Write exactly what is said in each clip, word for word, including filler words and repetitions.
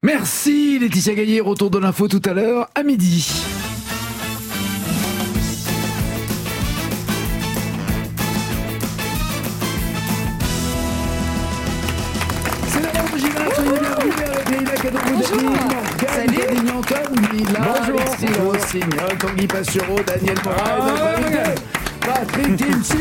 Merci Laetitia Gaillet, retour de l'info tout à l'heure à midi. C'est la bande originale, soyez bienvenus avec Leïla Kadouboudani, Morgane Galignan-Tom, Mila, Alexis Rossignol, Tanguy Pastureau, Daniel Moraes, Patrick Timsit,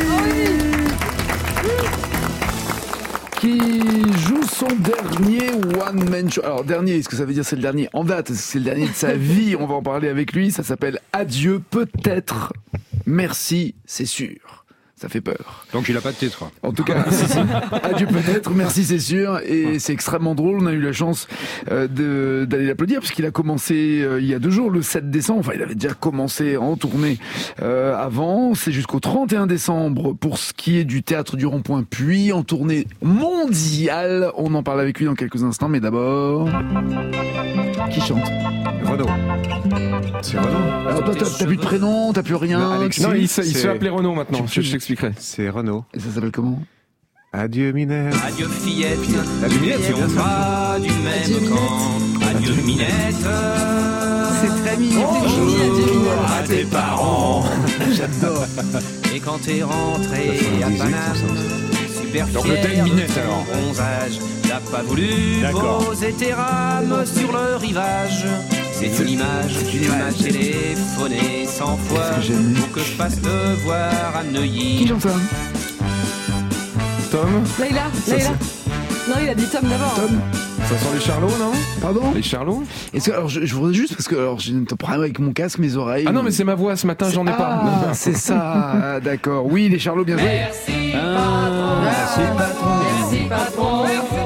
qui joue son dernier one-man show. Alors, dernier, est-ce que ça veut dire c'est le dernier en date? C'est le dernier de sa vie, on va en parler avec lui. Ça s'appelle Adieu peut-être, merci c'est sûr. Ça fait peur. Donc il a pas de titre. En tout cas, si, si. Adieu peut-être, merci c'est sûr. Et c'est extrêmement drôle. On a eu la chance euh, de, d'aller l'applaudir parce qu'il a commencé euh, il y a deux jours, le sept décembre. Enfin, il avait déjà commencé en tournée euh, avant. C'est jusqu'au trente et un décembre pour ce qui est du Théâtre du Rond-Point, puis en tournée mondiale. On en parle avec lui dans quelques instants. Mais d'abord, qui chante? Renaud. C'est Renaud. Alors toi, t'as, t'as plus de prénom, t'as plus rien. Non, Alexis, non il, se, il se c'est... fait appeler Renaud maintenant. Tu- Je, je t'expliquerai. C'est Renaud. Et ça s'appelle comment? Adieu Minette. Adieu fillette, Adieu Minette, c'est bien ça. pas du même camp. Adieu Minette, C'est très mignon. bonjour à tes parents. J'adore. Et quand t'es rentré à Paname, super Donc fier l'hôtel Minette, de ton alors. bronzage, t'as pas voulu D'accord. poser tes rames sur le rivage. C'est une image, une image téléphonée cent fois Qu'est-ce que j'ai aimé. pour que je passe te voir à Qui Neuilly. chante ça? Tom, Leïla, Ça, Leïla. Non, il a dit Tom d'abord. Tom? ça sent les charlots, non? Pardon? Les charlots? Est-ce que, alors, je, je voudrais juste, parce que alors, j'ai un problème avec mon casque, mes oreilles. Ah non, mais c'est ma voix ce matin, j'en ai pas. Ah, c'est ça, ah, d'accord. Oui, les Charlots, bien joué. Merci Ah, merci patron, merci patron,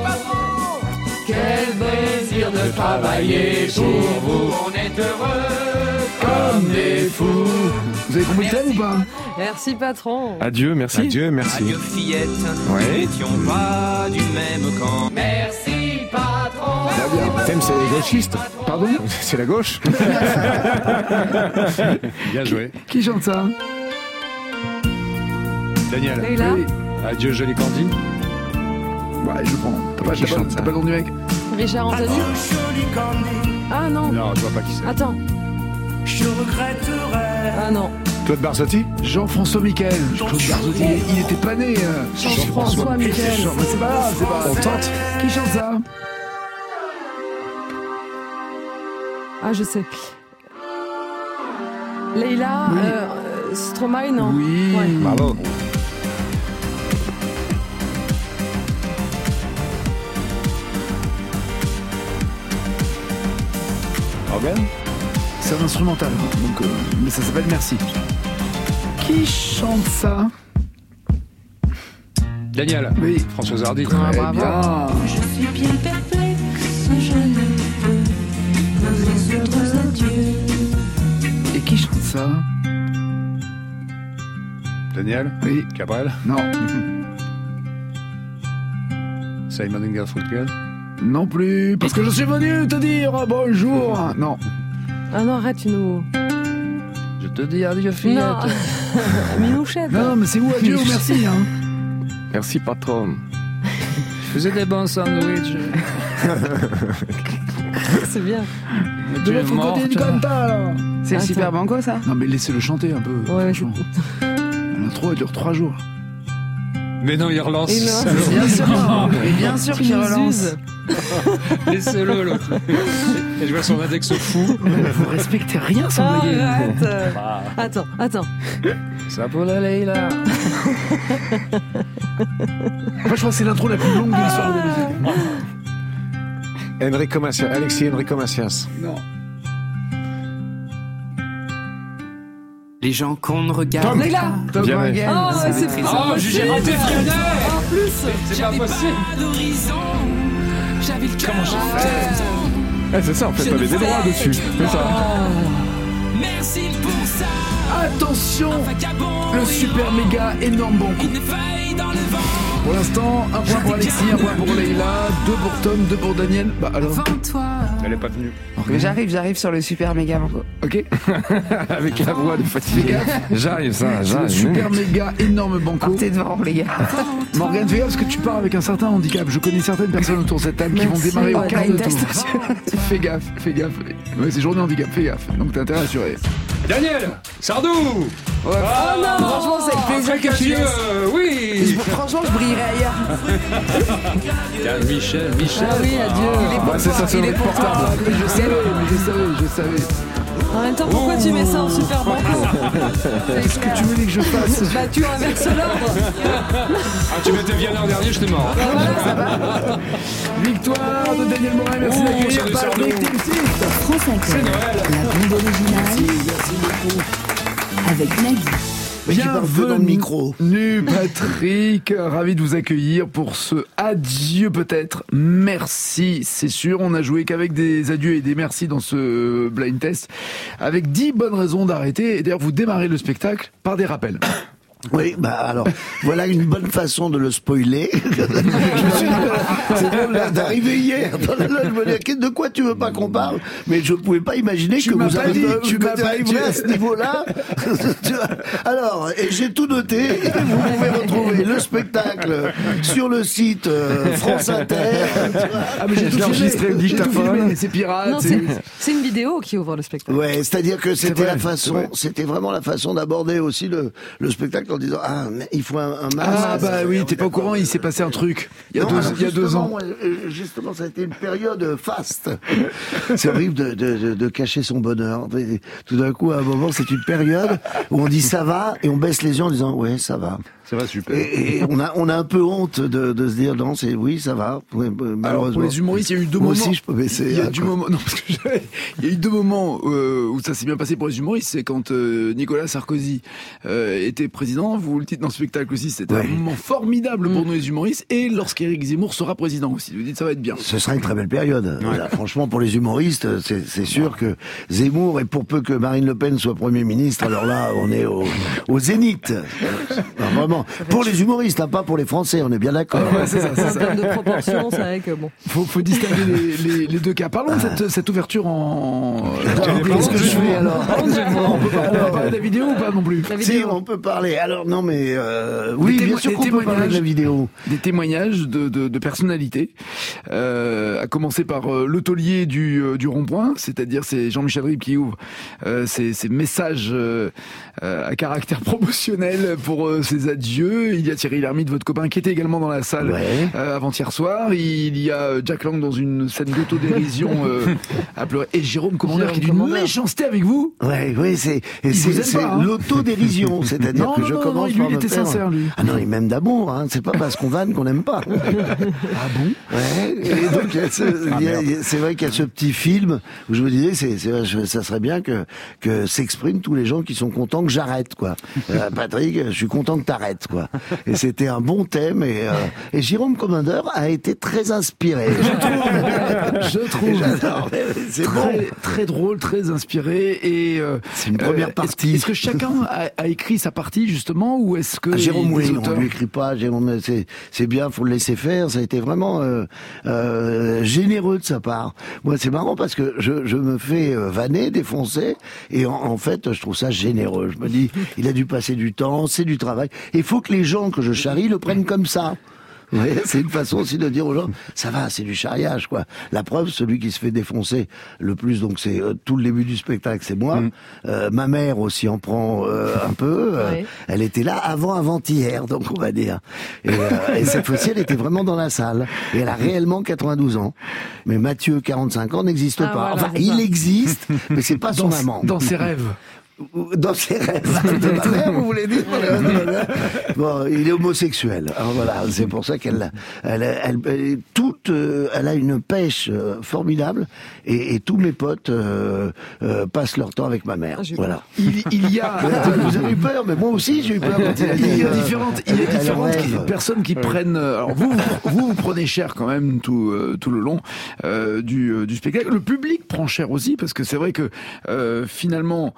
quel plaisir de travailler pour vous, on est heureux comme des fous. Vous avez compris le thème ou pas? Merci, patron. Adieu, merci. Adieu, merci. Adieu fillette, Ouais. nous n'étions pas du même camp. Merci patron. Le thème, c'est les gauchistes. Pardon? C'est la gauche. Bien joué. Qui chante ça? Daniel. Leïla. Oui. Adieu Jolie Candy. Ouais, je prends. T'as pas, Qui t'as pas, chante t'as ça pas le nom du mec? Richard Anthony. Ah non. Non, je vois pas qui c'est. Attends. Je regretterai. Ah non. Claude Barzotti. Jean-François Michael. Claude Barzotti, il était pas né. euh. Jean-François Michael. Jean- C'est pas grave, c'est pas grave. On tente. Qui chante ça? Ah, je sais. Leïla, Oui. euh, Stromae, non? Oui. Ouais. Bravo. Morgane. C'est un instrumental, donc, euh, mais ça s'appelle Merci. Qui chante ça? Daniel. Oui. Françoise Hardy. Très bien. Je suis bien perplexe, je ne peux pas autres adieux. Et qui chante ça? Daniel. Oui. Cabrel. Non. Simon and Garfunkel. Non plus, parce que je suis venu te dire bonjour. Non. Ah non, arrête, tu nous... Je te dis adieu, Non. Minouchette. Non, mais c'est où adieu ou merci, hein? Merci, patron. Je faisais des bons sandwichs. C'est bien. De l'autre côté du Cantal, là. C'est le Attends. Super Banco, ça? Non, mais laissez-le chanter un peu. Ouais, franchement. L'intro, elle dure trois jours. Mais non, il relance. Et non, Salaud. Bien sûr. Mais bien sûr Tu qu'il nous relance. uses. Laissez-le, l'autre. Et je vois son index fou. Vous respectez rien sans blaguer. Arrête. Attends, attends. Ça pour la Leïla. Moi, je crois que c'est l'intro la plus longue de l'histoire de la musique. Enrico Macias. Alexis Enrico Macias. Non. Les gens qu'on ne regarde Leïla. pas. Tom Bien Wagen. Oh, c'est c'est très pas Oh, possible. j'ai raté En plus. C'est pas possible. J'avais le cœur. Eh, c'est ça, en fait, t'avais des droits dessus. C'est ça. Merci pour ça. Attention, Vagabond, le super méga énorme banco. une feuille dans le vent. Pour l'instant, un point pour Alexis, un point pour Leïla, deux pour Tom, deux pour Daniel. Bah alors. Elle est pas venue. Mais j'arrive, j'arrive sur le super méga manco. Ok. Avec la voix de fatigué. J'arrive, ça, C'est le j'arrive. super méga énorme banco. Partez devant, les gars. Morgane, fais gaffe parce que tu pars avec un certain handicap. Je connais certaines personnes autour de cette table qui vont Merci, démarrer au ouais, quart de blind tour. test. Fais gaffe, fais gaffe. Ouais, c'est journée handicap, fais gaffe. Donc t'as intérêt à assurer. Daniel Sardou Oh non, franchement, c'est le plaisir que je Dieu, laisse. oui Franchement, je brillerai ailleurs. Tiens, Michel, Michel. Ah oui, adieu. Il est pour Bah, c'est toi, ça, c'est il est notre pour toi. portable. Mais je savais, mais je savais, je savais. En même temps, pourquoi tu mets ça en super banco? Qu'est-ce que tu voulais que je fasse? Bah, tu inverses l'ordre. Ah, tu m'étais bien l'an dernier, j'étais mort. Victoire de Daniel Morin, merci Oh, d'accueillir c'est de Patrick Sardou. Timsit. France Inter, la bombe originale avec Nagui. Mais tu parles peu dans le micro. Bienvenue Patrick, ravi de vous accueillir pour ce adieu peut-être, merci, c'est sûr, on a joué qu'avec des adieux et des merci dans ce blind test, avec dix bonnes raisons d'arrêter, et d'ailleurs vous démarrez le spectacle par des rappels. Oui, bah alors, voilà une bonne façon de le spoiler. Je suis- C'est drôle là, d'arriver hier. Là, je me dis, de quoi tu veux pas qu'on parle? Mais je pouvais pas imaginer Tu que m'as vous pas avez, dit, tu tu m'as m'as pas arrivé dit. à ce niveau-là. Tu vois. Alors, et j'ai tout noté. Et vous pouvez retrouver le spectacle sur le site euh, France Inter. Tu vois. Ah mais j'ai tout enregistré filmé, le j'ai tout dictaphone. filmé, c'est pirate, Non, c'est... c'est c'est une vidéo qui ouvre le spectacle. Ouais, c'est-à-dire que c'était vrai, la c'est façon, vrai. c'était vraiment la façon d'aborder aussi le, le spectacle en disant ah mais il faut un, un masque. Ah bah oui, t'es pas au courant, il s'est passé un truc, il y a, Non, deux, alors, il y a deux justement, ans. moi, euh, justement, ça a été une période faste. C'est horrible de, de, de, de cacher son bonheur. Tout d'un coup, à un moment, c'est une période où on dit ça va et on baisse les yeux en disant ouais, ça va. C'est vrai, super. Et, et on a on a un peu honte de, de se dire non, c'est oui, ça va. Ouais, malheureusement. Alors pour les humoristes, il y a eu deux Moi moments. aussi, je peux baisser. Il y a hein, du quoi. moment, non, parce que j'avais- il y a eu deux moments euh, où ça s'est bien passé pour les humoristes. C'est quand euh, Nicolas Sarkozy euh, était président. Vous le dites dans le spectacle aussi. C'était Ouais. un moment formidable pour nous les humoristes. Et lorsqu'Éric Zemmour sera président aussi. Vous dites ça va être bien. Ce sera une très belle période. Voilà, franchement, pour les humoristes, c'est, c'est sûr que Zemmour, et pour peu que Marine Le Pen soit Premier ministre, alors là, on est au, au zénith. Non, vraiment. Pour les humoristes, hein, pas pour les Français, on est bien d'accord. Ouais, c'est ça, c'est En ça. termes de proportion, c'est vrai que bon. Faut, faut distinguer les, les, les deux cas. Parlons de cette, cette ouverture en. Alors, qu'est-ce que je fais alors On peut pas- on peut parler de la vidéo ou pas non plus? La Si, vidéo. on peut parler. Alors, non, mais euh, oui, Des bien témo- sûr des qu'on peut parler de témoignages. la vidéo. Des témoignages de, de, de personnalités, euh, à commencer par euh, le taulier du, euh, du rond-point, c'est-à-dire c'est Jean-Michel Ribes qui ouvre euh, ces, ces messages euh, euh, à caractère promotionnel pour euh, ses adieux. Il y a Thierry Lhermitte, votre copain, qui était également dans la salle Ouais. euh, avant-hier soir. Il y a euh, Jack Lang dans une scène d'autodérision euh, à pleurer. Et Jérôme Commandeur qui est d'une Commandeur. méchanceté avec vous. Ouais, oui, c'est, et Il c'est, vous aime c'est pas, hein. l'autodérision. C'est-à-dire Non, que non, je non, commence non, lui, par il me était faire- sincère, lui. Ah non, il m'aime d'amour, hein. C'est pas parce qu'on vanne qu'on n'aime pas. Ah bon? Ouais, et donc il y a ce- il y a- il y a- c'est vrai qu'il y a ce petit film où je me disais c'est, c'est je- ça serait bien que que s'expriment tous les gens qui sont contents que j'arrête quoi. Euh, Patrick, je suis content que t'arrêtes quoi. Et c'était un bon thème et euh, et Jérôme Commandeur a été très inspiré. Je trouve. Je trouve. Et j'adore. C'est très, bon. très drôle, très inspiré et euh, C'est une première euh, est-ce- partie. Est-ce que chacun a, a écrit sa partie justement ou est-ce que Ah, Jérôme, les oui, auteurs- on lui écrit pas. Jérôme, c'est c'est bien, faut le laisser faire. Ça a été vraiment euh, euh, généreux de sa part. Moi, c'est marrant parce que je, je me fais euh, vanner, défoncer, et en, en fait, je trouve ça généreux. Je me dis, il a dû passer du temps, c'est du travail. Il faut que les gens que je charrie le prennent comme ça. Oui, c'est une façon aussi de dire aux gens, ça va, c'est du charriage, quoi. La preuve, celui qui se fait défoncer le plus, donc c'est euh, tout le début du spectacle, c'est moi. Mm. Euh, ma mère aussi en prend euh, un peu. Euh, Ouais. Elle était là avant, avant-hier, donc on va dire. Et, euh, et cette fois-ci, elle était vraiment dans la salle. Et elle a réellement quatre-vingt-douze ans. Mais Mathieu, quarante-cinq ans, n'existe Ah, pas. voilà, enfin, c'est il ça. existe, mais c'est pas son dans, amant. dans ses rêves. Dans ses rêves. De ma mère, vous voulez dire? Bon, il est homosexuel. Alors voilà, c'est pour ça qu'elle, elle, elle, elle, toute, euh, elle a une pêche euh, formidable, et, et tous mes potes euh, euh, passent leur temps avec ma mère. Ah, j'ai eu Voilà. Il, il y a Vous avez eu peur, mais moi aussi j'ai eu peur. Quand il a dit, il y a euh, différentes, il y a elle différentes rêve. personnes qui prennent. euh, Alors vous, vous, vous prenez cher quand même tout, euh, tout le long euh, du, euh, du spectacle. Le public prend cher aussi parce que c'est vrai que euh, finalement on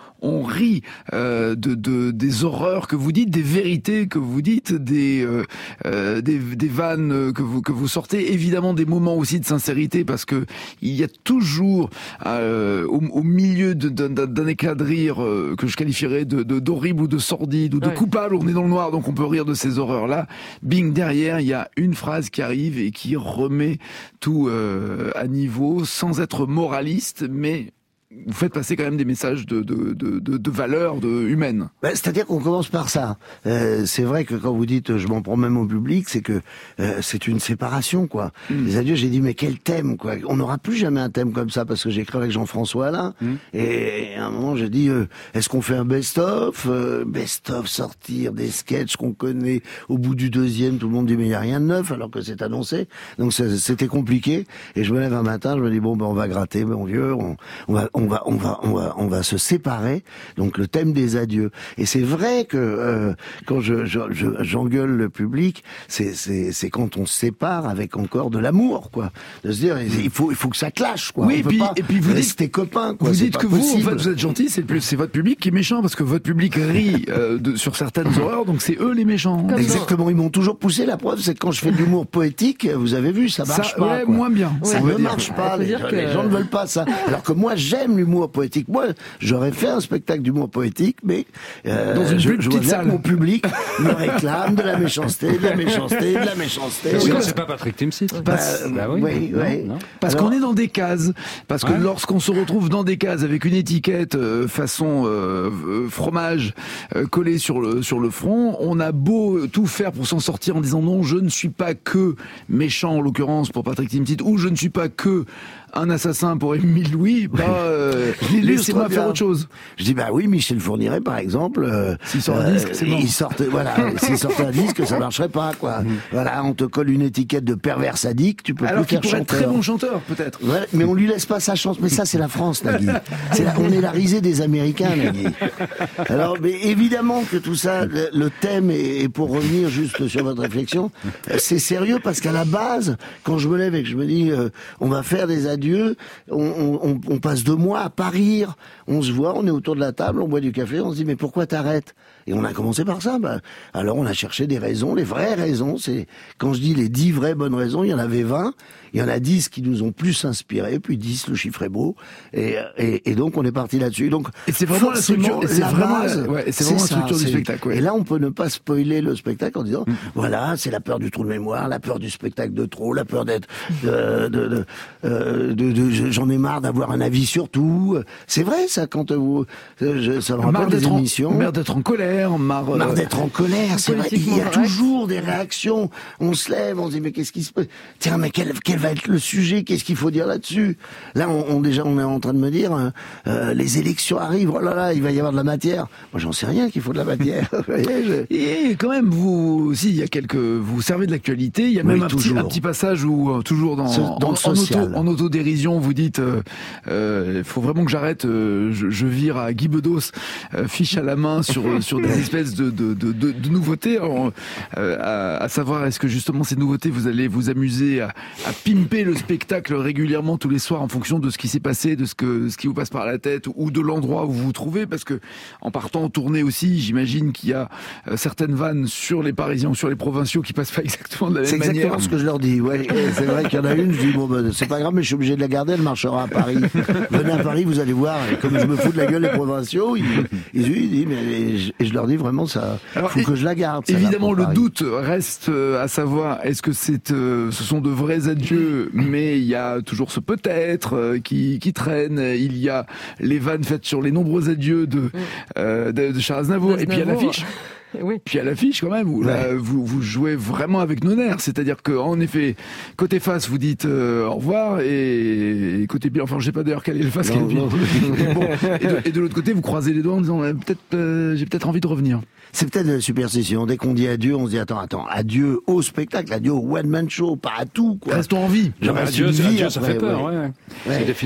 rit euh, de, de des horreurs que vous dites, des vérités que vous dites, des euh, euh, des, des vannes que vous que vous sortez, évidemment des moments aussi de sincérité, parce que il y a toujours euh, au, au milieu de, de, d'un éclat de rire euh, que je qualifierais de, de d'horrible ou de sordide ou de Ouais. coupable. On est dans le noir, donc on peut rire de ces horreurs là. Bing, derrière il y a une phrase qui arrive et qui remet tout euh, à niveau, sans être moraliste, mais vous faites passer quand même des messages de, de, de, de, de valeurs de, humaines. Ben, c'est-à-dire qu'on commence par ça. Euh, c'est vrai que quand vous dites je m'en prends même au public, c'est que euh, c'est une séparation, quoi. Mm. Les adieux, j'ai dit mais quel thème, quoi. On n'aura plus jamais un thème comme ça, parce que j'ai écrit avec Jean-François Alain, mm. et à un moment j'ai dit euh, est-ce qu'on fait un best-of euh, Best-of, sortir des sketchs qu'on connaît. Au bout du deuxième, tout le monde dit mais il n'y a rien de neuf, alors que c'est annoncé. Donc c'était compliqué, et je me lève un matin, je me dis bon ben on va gratter, mon vieux, on, on va on va on va on va on va se séparer. Donc le thème des adieux. Et c'est vrai que euh, quand je, je, je j'engueule le public, c'est c'est c'est quand on se sépare avec encore de l'amour, quoi. De se dire il faut il faut que ça clash, quoi. Oui, on et peut puis pas et puis vous rester dites copains, quoi. Vous C'est dites pas que vous possible. en fait vous êtes gentil, c'est le c'est votre public qui est méchant, parce que votre public rit euh, de, sur certaines horreurs, donc c'est eux les méchants. Comme Exactement, ils m'ont toujours poussé. La preuve, c'est que quand je fais de l'humour poétique, vous avez vu, ça marche Ça, pas. ouais, quoi. moins bien. Ça Ouais, ne on va marche dire. pas. On peut Les, dire gens- que- les gens ne veulent pas ça. Alors que moi, j'aime l'humour poétique. Moi, j'aurais fait un spectacle d'humour poétique, mais euh, Dans une je, plus je vois petite bien salle. que mon public me réclame de la méchanceté, de la méchanceté, de la méchanceté. Parce Oui, que bah, c'est pas Patrick Timsit. bah, Bah oui. oui, Non, oui. non. Parce Alors- qu'on est dans des cases. Parce que Ouais. lorsqu'on se retrouve dans des cases avec une étiquette euh, façon euh, euh, fromage euh, collée sur le sur le front, on a beau tout faire pour s'en sortir en disant non, je ne suis pas que méchant en l'occurrence pour Patrick Timsit, ou je ne suis pas que un assassin pour Émile Louis, bah euh, laissez-moi bien. faire autre chose. Je dis bah oui, Michel Fourniret par exemple, euh, S'il sort un disque, c'est mort. il sortait voilà, s'il sortait un disque, ça marcherait pas, quoi. Voilà, on te colle une étiquette de pervers sadique, tu peux Alors plus qu'il faire pourrait être chanteur. très bon chanteur, peut-être. Ouais, mais on lui laisse pas sa chance. Mais ça, c'est la France, Nagui. C'est la- on est la risée des Américains, Nagui. Alors, mais évidemment que tout ça, le, le thème, et, et pour revenir juste sur votre réflexion, euh, c'est sérieux parce qu'à la base, quand je me lève et que je me dis, euh, on va faire des adieux, on, on, on- on passe deux mois à pas rire. On se voit, on est autour de la table, on boit du café, on se dit, mais pourquoi t'arrêtes? Et on a commencé par ça. Bah, alors, on a cherché des raisons. Les vraies raisons, c'est, quand je dis les dix vraies bonnes raisons, il y en avait vingt. Il y en a dix qui nous ont plus inspirés, puis dix, le chiffre est beau. Et, et, et donc, on est parti là-dessus. Donc, Et c'est vraiment la forcément, structure, et c'est la vraiment la- base, ouais, et c'est vraiment la ça, structure du c'est- spectacle, ouais. Et là, on peut ne pas spoiler le spectacle en disant, Mm. voilà, c'est la peur du trou de mémoire, la peur du spectacle de trop, la peur d'être, de, de, de, euh, de- de- je- j'en ai marre d'avoir un avis sur tout. C'est vrai, ça, quand vous, euh, je, ça me Marre rappelle des d'être en, émissions. marre d'être en colère, marre, euh, Marre d'être en colère, c'est vrai. Il y a politiquement correct. toujours des réactions. On se lève, on se dit mais qu'est-ce qui se passe? Tiens, mais quel, quel va être le sujet? Qu'est-ce qu'il faut dire là-dessus? Là, on, on déjà, on est en train de me dire, euh, euh, les élections arrivent. Oh là là, il va y avoir de la matière. Moi, j'en sais rien qu'il faut de la matière. Vous voyez, je- Et quand même, vous, si, il y a quelques, vous servez de l'actualité. Il y a Oui, même un petit, toujours. un petit passage où, euh, toujours dans, Ce- dans en, le en social. auto, en autodérision, vous dites, euh, euh, faut vraiment que j'arrête, euh, je, je vire à Guy Bedos, euh, fiche à la main sur, sur des espèces de, de, de, de, de nouveautés. Alors, euh, à, à savoir, est-ce que justement ces nouveautés, vous allez vous amuser à, à pimper le spectacle régulièrement tous les soirs en fonction de ce qui s'est passé, de ce que, ce qui vous passe par la tête ou de l'endroit où vous vous trouvez, parce que en partant en tournée aussi, j'imagine qu'il y a euh, certaines vannes sur les Parisiens ou sur les provinciaux qui passent pas exactement de la C'est même manière. exactement ce que je leur dis. Ouais, c'est vrai qu'il y en a une. Je dis bon, ben, c'est pas grave, mais je suis obligé de la garder. Elle marchera à Paris. Venez à Paris, vous allez voir. Et comme je me fous de la gueule des provinciaux, ils, ils, ils disent, mais et je, et je leur dis vraiment ça. Alors, faut et- que je la garde. celle-là, Évidemment, pour le Paris. doute reste euh, à savoir est-ce que c'est, euh, ce sont de vrais adieux, mais il y a toujours ce peut-être euh, qui, qui traîne. Il y a les vannes faites sur les nombreux adieux de, euh, de, de Charles Aznavour, et puis à Aznavour. l'affiche. Oui. Puis à l'affiche quand même, où là, vous, vous jouez vraiment avec nos nerfs, c'est-à-dire que en effet, côté face vous dites euh, au revoir, et, et côté bien, enfin je sais pas d'ailleurs quel est le face, quel est le Non, bien. Mais bon, et, de, et de l'autre côté vous croisez les doigts en disant euh, peut-être euh, j'ai peut-être envie de revenir. C'est peut-être une superstition. Dès qu'on dit adieu, on se dit attends, attends, adieu au spectacle, adieu au one man show, pas à tout, quoi. Restons en vie. Je Non, mais reste adieu, une vie adieu, ça après, fait peur, ouais. ouais. ouais. Ouais. C'est définitif.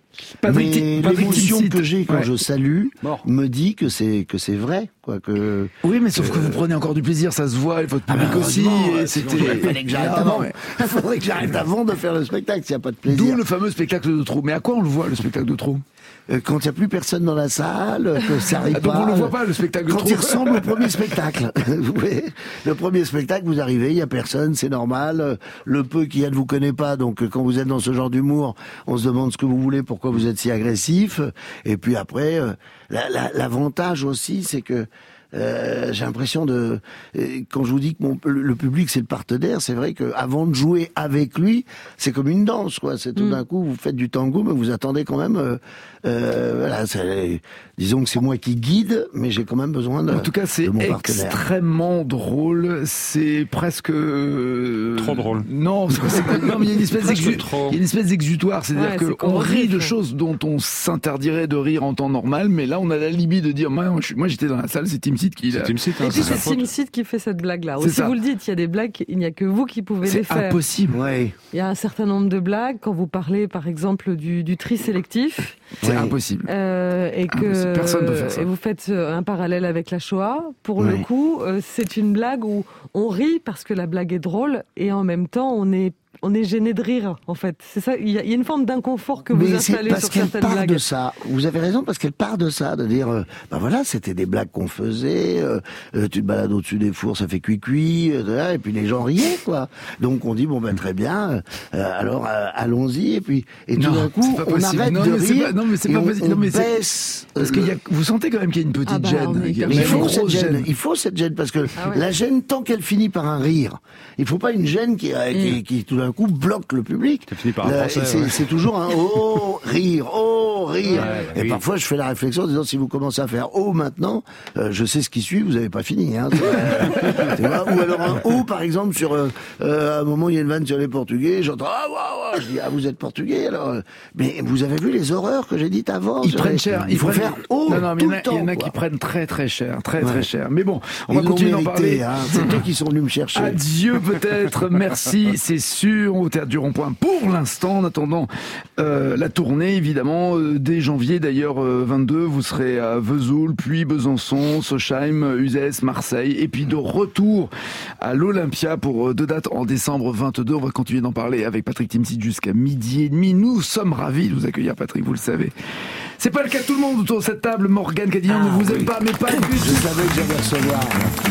Patrick, Mais Patrick l'émotion Timsit. que j'ai quand Ouais. je salue Bon. me dit que c'est que c'est vrai, quoi. Que Oui, mais sauf que vous prenez encore du plaisir, ça se voit, et votre public Ah bah, aussi, heureusement, et euh, c'était... sinon, il fallait que j'arrête Non, avant. ouais. Il faudrait que j'arrête avant de faire le spectacle s'il n'y a pas de D'où plaisir. le fameux spectacle de trop. Mais à quoi on le voit, le spectacle de trop? Euh, Quand il n'y a plus personne dans la salle, que ça arrive Ah, donc pas. on le voit pas, le spectacle de Quand trop. il ressemble au premier spectacle. Vous voyez, le premier spectacle, vous arrivez, il y a personne, c'est normal. Le peu qu'il y a ne vous connaît pas, donc quand vous êtes dans ce genre d'humour, on se demande ce que vous voulez, pourquoi vous êtes si agressif. Et puis après, euh, la- la- l'avantage aussi, c'est que Euh, j'ai l'impression de euh, quand je vous dis que mon, le, le public c'est le partenaire, c'est vrai que avant de jouer avec lui, c'est comme une danse, quoi. C'est tout Mm. d'un coup vous faites du tango, mais vous attendez quand même. Euh, euh, voilà, c'est- disons que c'est moi qui guide, mais j'ai quand même besoin de. En tout cas, c'est de mon partenaire. extrêmement drôle. C'est presque euh, Trop drôle. Non, c'est- c'est- non, mais il y a une espèce Presque d'exu- trop. il y a une espèce d'exutoire. C'est-à-dire Ouais, que c'est on rit corrosif, de ouais. choses dont on s'interdirait de rire en temps normal, mais là, on a la libye de dire, moi, je suis- moi, j'étais dans la salle, c'est Timsit qui C'est l'a. Timsit, hein, Et puis c'est sa c'est faute. Timsit qui fait cette blague-là. C'est Aussi, ça. vous le dites, il y a des blagues, il n'y a que vous qui pouvez les C'est faire. impossible. Ouais. Il y a un certain nombre de blagues quand vous parlez, par exemple, du, du tri sélectif, C'est Ouais. impossible. euh, et Impossible. que Personne peut faire ça. et vous faites euh, un parallèle avec la Shoah. Pour le Ouais. coup, euh, c'est une blague où on rit parce que la blague est drôle et en même temps on est on est gêné de rire. En fait, c'est ça. Il y, a il y a une forme d'inconfort que vous Mais c'est installez parce sur qu'elle certaines part blagues. de ça. Vous avez raison, parce qu'elle part de ça, de dire, euh, bah voilà, c'était des blagues qu'on faisait, euh, euh, tu te balades au-dessus des fours, ça fait cuit-cuit, euh, et puis les gens riaient, quoi. Donc on dit, bon ben très bien, euh, alors euh, allons-y, et puis et tout Non, d'un coup, c'est pas on possible. arrête Non, de mais c'est rire, pas- non, mais c'est et pas on, possible. on Non, mais c'est- baisse. Parce euh, qu'il y a, vous sentez quand même qu'il y a une petite Ah bah, on gêne. est Il y a Mais Mais il une faut grosse cette gêne. gêne. Il faut cette gêne parce que Ah ouais. la gêne, tant qu'elle finit par un rire, il faut pas une gêne qui, euh, qui, qui tout d'un coup bloque le public. Ça finit par un Là, français, et c'est ouais. c'est toujours un oh rire, oh rire. Ouais, et oui. parfois je fais la réflexion en disant si vous commencez à faire oh maintenant, euh, je sais ce qui suit, vous avez pas fini. Hein, Tu vois, ou alors un oh par exemple sur euh, euh, à un moment il y a une vanne sur les Portugais, j'entends ah waouh waouh, je dis ah vous êtes Portugais alors. euh, Mais vous avez vu les horreurs que j'ai dites avant. Ils sur prennent les- cher. Il faut prennent- faire oh non, non, mais il y tout en a, le temps. il y en a quoi. qui prennent très très cher, très Ouais. très cher. Mais bon, on Ils va l'ont continuer d'en mérité, parler. hein. C'est eux qui sont venus me chercher. Adieu peut-être, merci, c'est sûr, au Théâtre du Rond-Point pour l'instant, en attendant euh, la tournée évidemment, euh, dès janvier d'ailleurs euh, vingt-deux, vous serez à Vesoul, puis Besançon, Sochheim, Uzès, Marseille, et puis de retour à l'Olympia pour euh, deux dates en décembre vingt-deux. On va continuer d'en parler avec Patrick Timsit jusqu'à midi et demi. Nous sommes ravis de vous accueillir Patrick, vous le savez. C'est pas le cas de tout le monde autour de cette table. Morgane Cadignan Ah, ne vous aime oui. pas, mais pas du Je tout. savais que j'allais recevoir.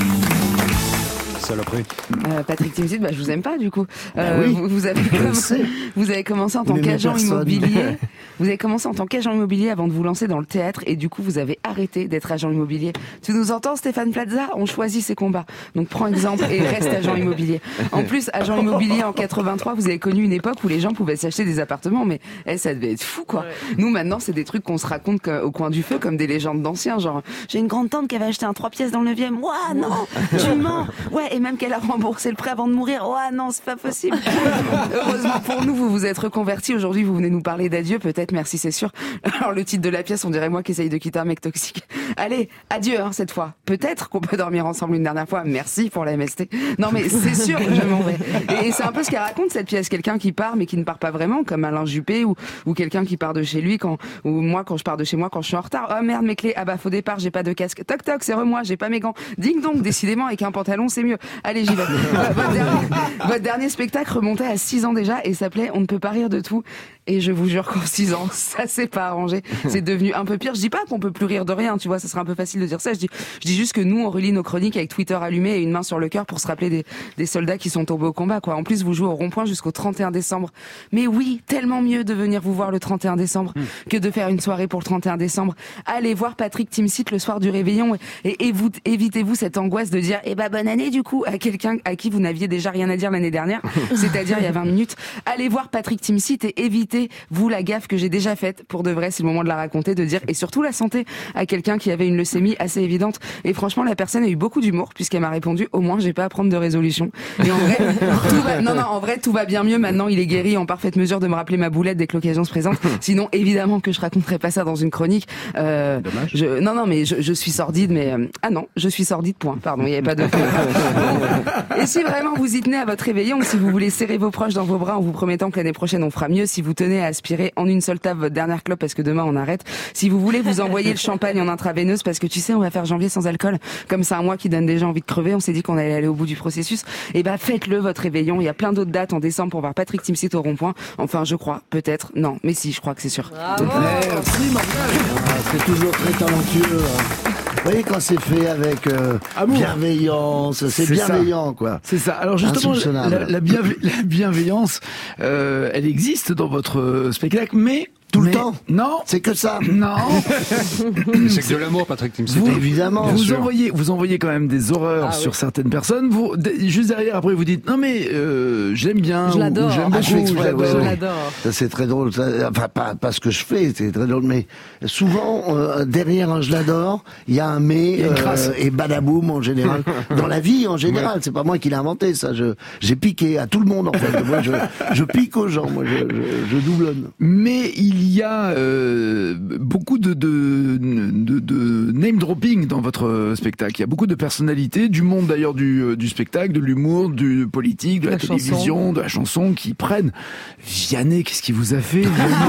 Saloperie. Euh, Patrick Timsit, bah, je vous aime pas du coup. Bah Euh, oui, vous, vous avez je le commencé, sais. vous avez commencé en Vous tant n'aimez qu'agent personne. immobilier. Vous avez commencé en tant qu'agent immobilier avant de vous lancer dans le théâtre et du coup vous avez arrêté d'être agent immobilier. Tu nous entends, Stéphane Plaza? On choisit ses combats. Donc prends exemple et reste agent immobilier. En plus, agent immobilier en quatre-vingt-trois, vous avez connu une époque où les gens pouvaient s'acheter des appartements, mais eh, ça devait être fou quoi. Nous maintenant, c'est des trucs qu'on se raconte que- au coin du feu comme des légendes d'anciens. Genre, j'ai une grande tante qui avait acheté un trois pièces dans le neuvième. Ouah non, tu mens. Ouais, et même qu'elle a remboursé le prêt avant de mourir. Ouah non, c'est pas possible. Heureusement pour nous, vous vous êtes reconvertis. Aujourd'hui, vous venez nous parler d'adieu. Peut-être, merci, c'est sûr. Alors le titre de la pièce, on dirait moi qui essaye de quitter un mec toxique. Allez, adieu hein, cette fois. Peut-être qu'on peut dormir ensemble une dernière fois. Merci pour la M S T. Non mais c'est sûr, je m'en vais. Et c'est un peu ce qu'elle raconte cette pièce. Quelqu'un qui part mais qui ne part pas vraiment, comme Alain Juppé ou, ou quelqu'un qui part de chez lui quand ou moi quand je pars de chez moi quand je suis en retard. Oh merde mes clés. Ah bah faux départ, j'ai pas de casque. Toc toc, c'est re-moi, j'ai pas mes gants. Ding dong, décidément avec un pantalon c'est mieux. Allez j'y vais. Votre dernier, votre dernier spectacle remontait à six ans déjà et s'appelait On ne peut pas rire de tout. Et je vous jure qu'en six ans, ça s'est pas arrangé. C'est devenu un peu pire. Je dis pas qu'on peut plus rire de rien, tu vois, ça serait un peu facile de dire ça. Je dis, je dis juste que nous, on relit nos chroniques avec Twitter allumé et une main sur le cœur pour se rappeler des, des soldats qui sont tombés au combat, quoi. En plus, vous jouez au Rond-Point jusqu'au trente et un décembre. Mais oui, tellement mieux de venir vous voir le trente et un décembre que de faire une soirée pour le trente et un décembre. Allez voir Patrick Timsit le soir du réveillon et, et vous, évitez-vous cette angoisse de dire, eh ben, bonne année, du coup, à quelqu'un à qui vous n'aviez déjà rien à dire l'année dernière, c'est-à-dire il y a vingt minutes. Allez voir Patrick Timsit et évitez-vous la gaffe que j'ai déjà faite, pour de vrai, c'est le moment de la raconter, de dire, et surtout la santé, à quelqu'un qui avait une leucémie assez évidente. Et franchement, la personne a eu beaucoup d'humour, puisqu'elle m'a répondu, au moins, j'ai pas à prendre de résolution. Et en vrai, tout va, non, non, en vrai, tout va bien mieux. Maintenant, il est guéri, en parfaite mesure de me rappeler ma boulette dès que l'occasion se présente. Sinon, évidemment que je raconterai pas ça dans une chronique. Euh, Dommage. je, non, non, mais je, je suis sordide, mais, euh, ah non, je suis sordide, point. Pardon, il y avait pas de... Et si vraiment vous y tenez à votre réveillon, si vous voulez serrer vos proches dans vos bras en vous promettant que l'année prochaine on fera mieux, si vous tenez à aspirer en une seule table votre dernière clope parce que demain on arrête. Si vous voulez vous envoyer le champagne en intraveineuse parce que tu sais on va faire janvier sans alcool, comme c'est un mois qui donne déjà envie de crever, on s'est dit qu'on allait aller au bout du processus, et ben faites-le votre réveillon. Il y a plein d'autres dates en décembre pour voir Patrick Timsit au rond-point. Enfin je crois, peut-être, non, mais si, je crois que c'est sûr. Merci Morgane. C'est toujours très talentueux. Hein. Vous voyez, quand c'est fait avec euh, bienveillance, c'est, c'est bienveillant, ça. quoi. C'est ça. Alors justement, la, la, bienve- la bienveillance, euh, elle existe dans votre spectacle, mais... Tout mais le temps? Non. C'est que ça? Non. C'est que de l'amour, Patrick Timsit. Vous, évidemment. Vous envoyez, vous envoyez quand même des horreurs ah, sur oui. certaines personnes. Vous, d- juste derrière, après, vous dites, non mais, euh, j'aime bien. Je ou- l'adore. Ou, j'aime Ah, beaucoup. je fais exprès, j'adore. ouais, Je ouais. l'adore. Ça, c'est très drôle. Ça, enfin, pas, pas ce que je fais, c'est très drôle, mais souvent, euh, derrière un je l'adore, il y a un mais, Il y a une crasse. et badaboum en général. Dans la vie, en général. C'est pas moi qui l'ai inventé, ça. Je, j'ai piqué à tout le monde, en fait. Moi, je, je pique aux gens. Moi, je, je, je doublonne. Mais il y a euh, beaucoup de, de, de, de name dropping dans votre spectacle. Il y a beaucoup de personnalités du monde d'ailleurs du, du spectacle, de l'humour, du politique, de la, La télévision, chanson. de la chanson qui prennent. Vianney, qu'est-ce qu'il vous a fait?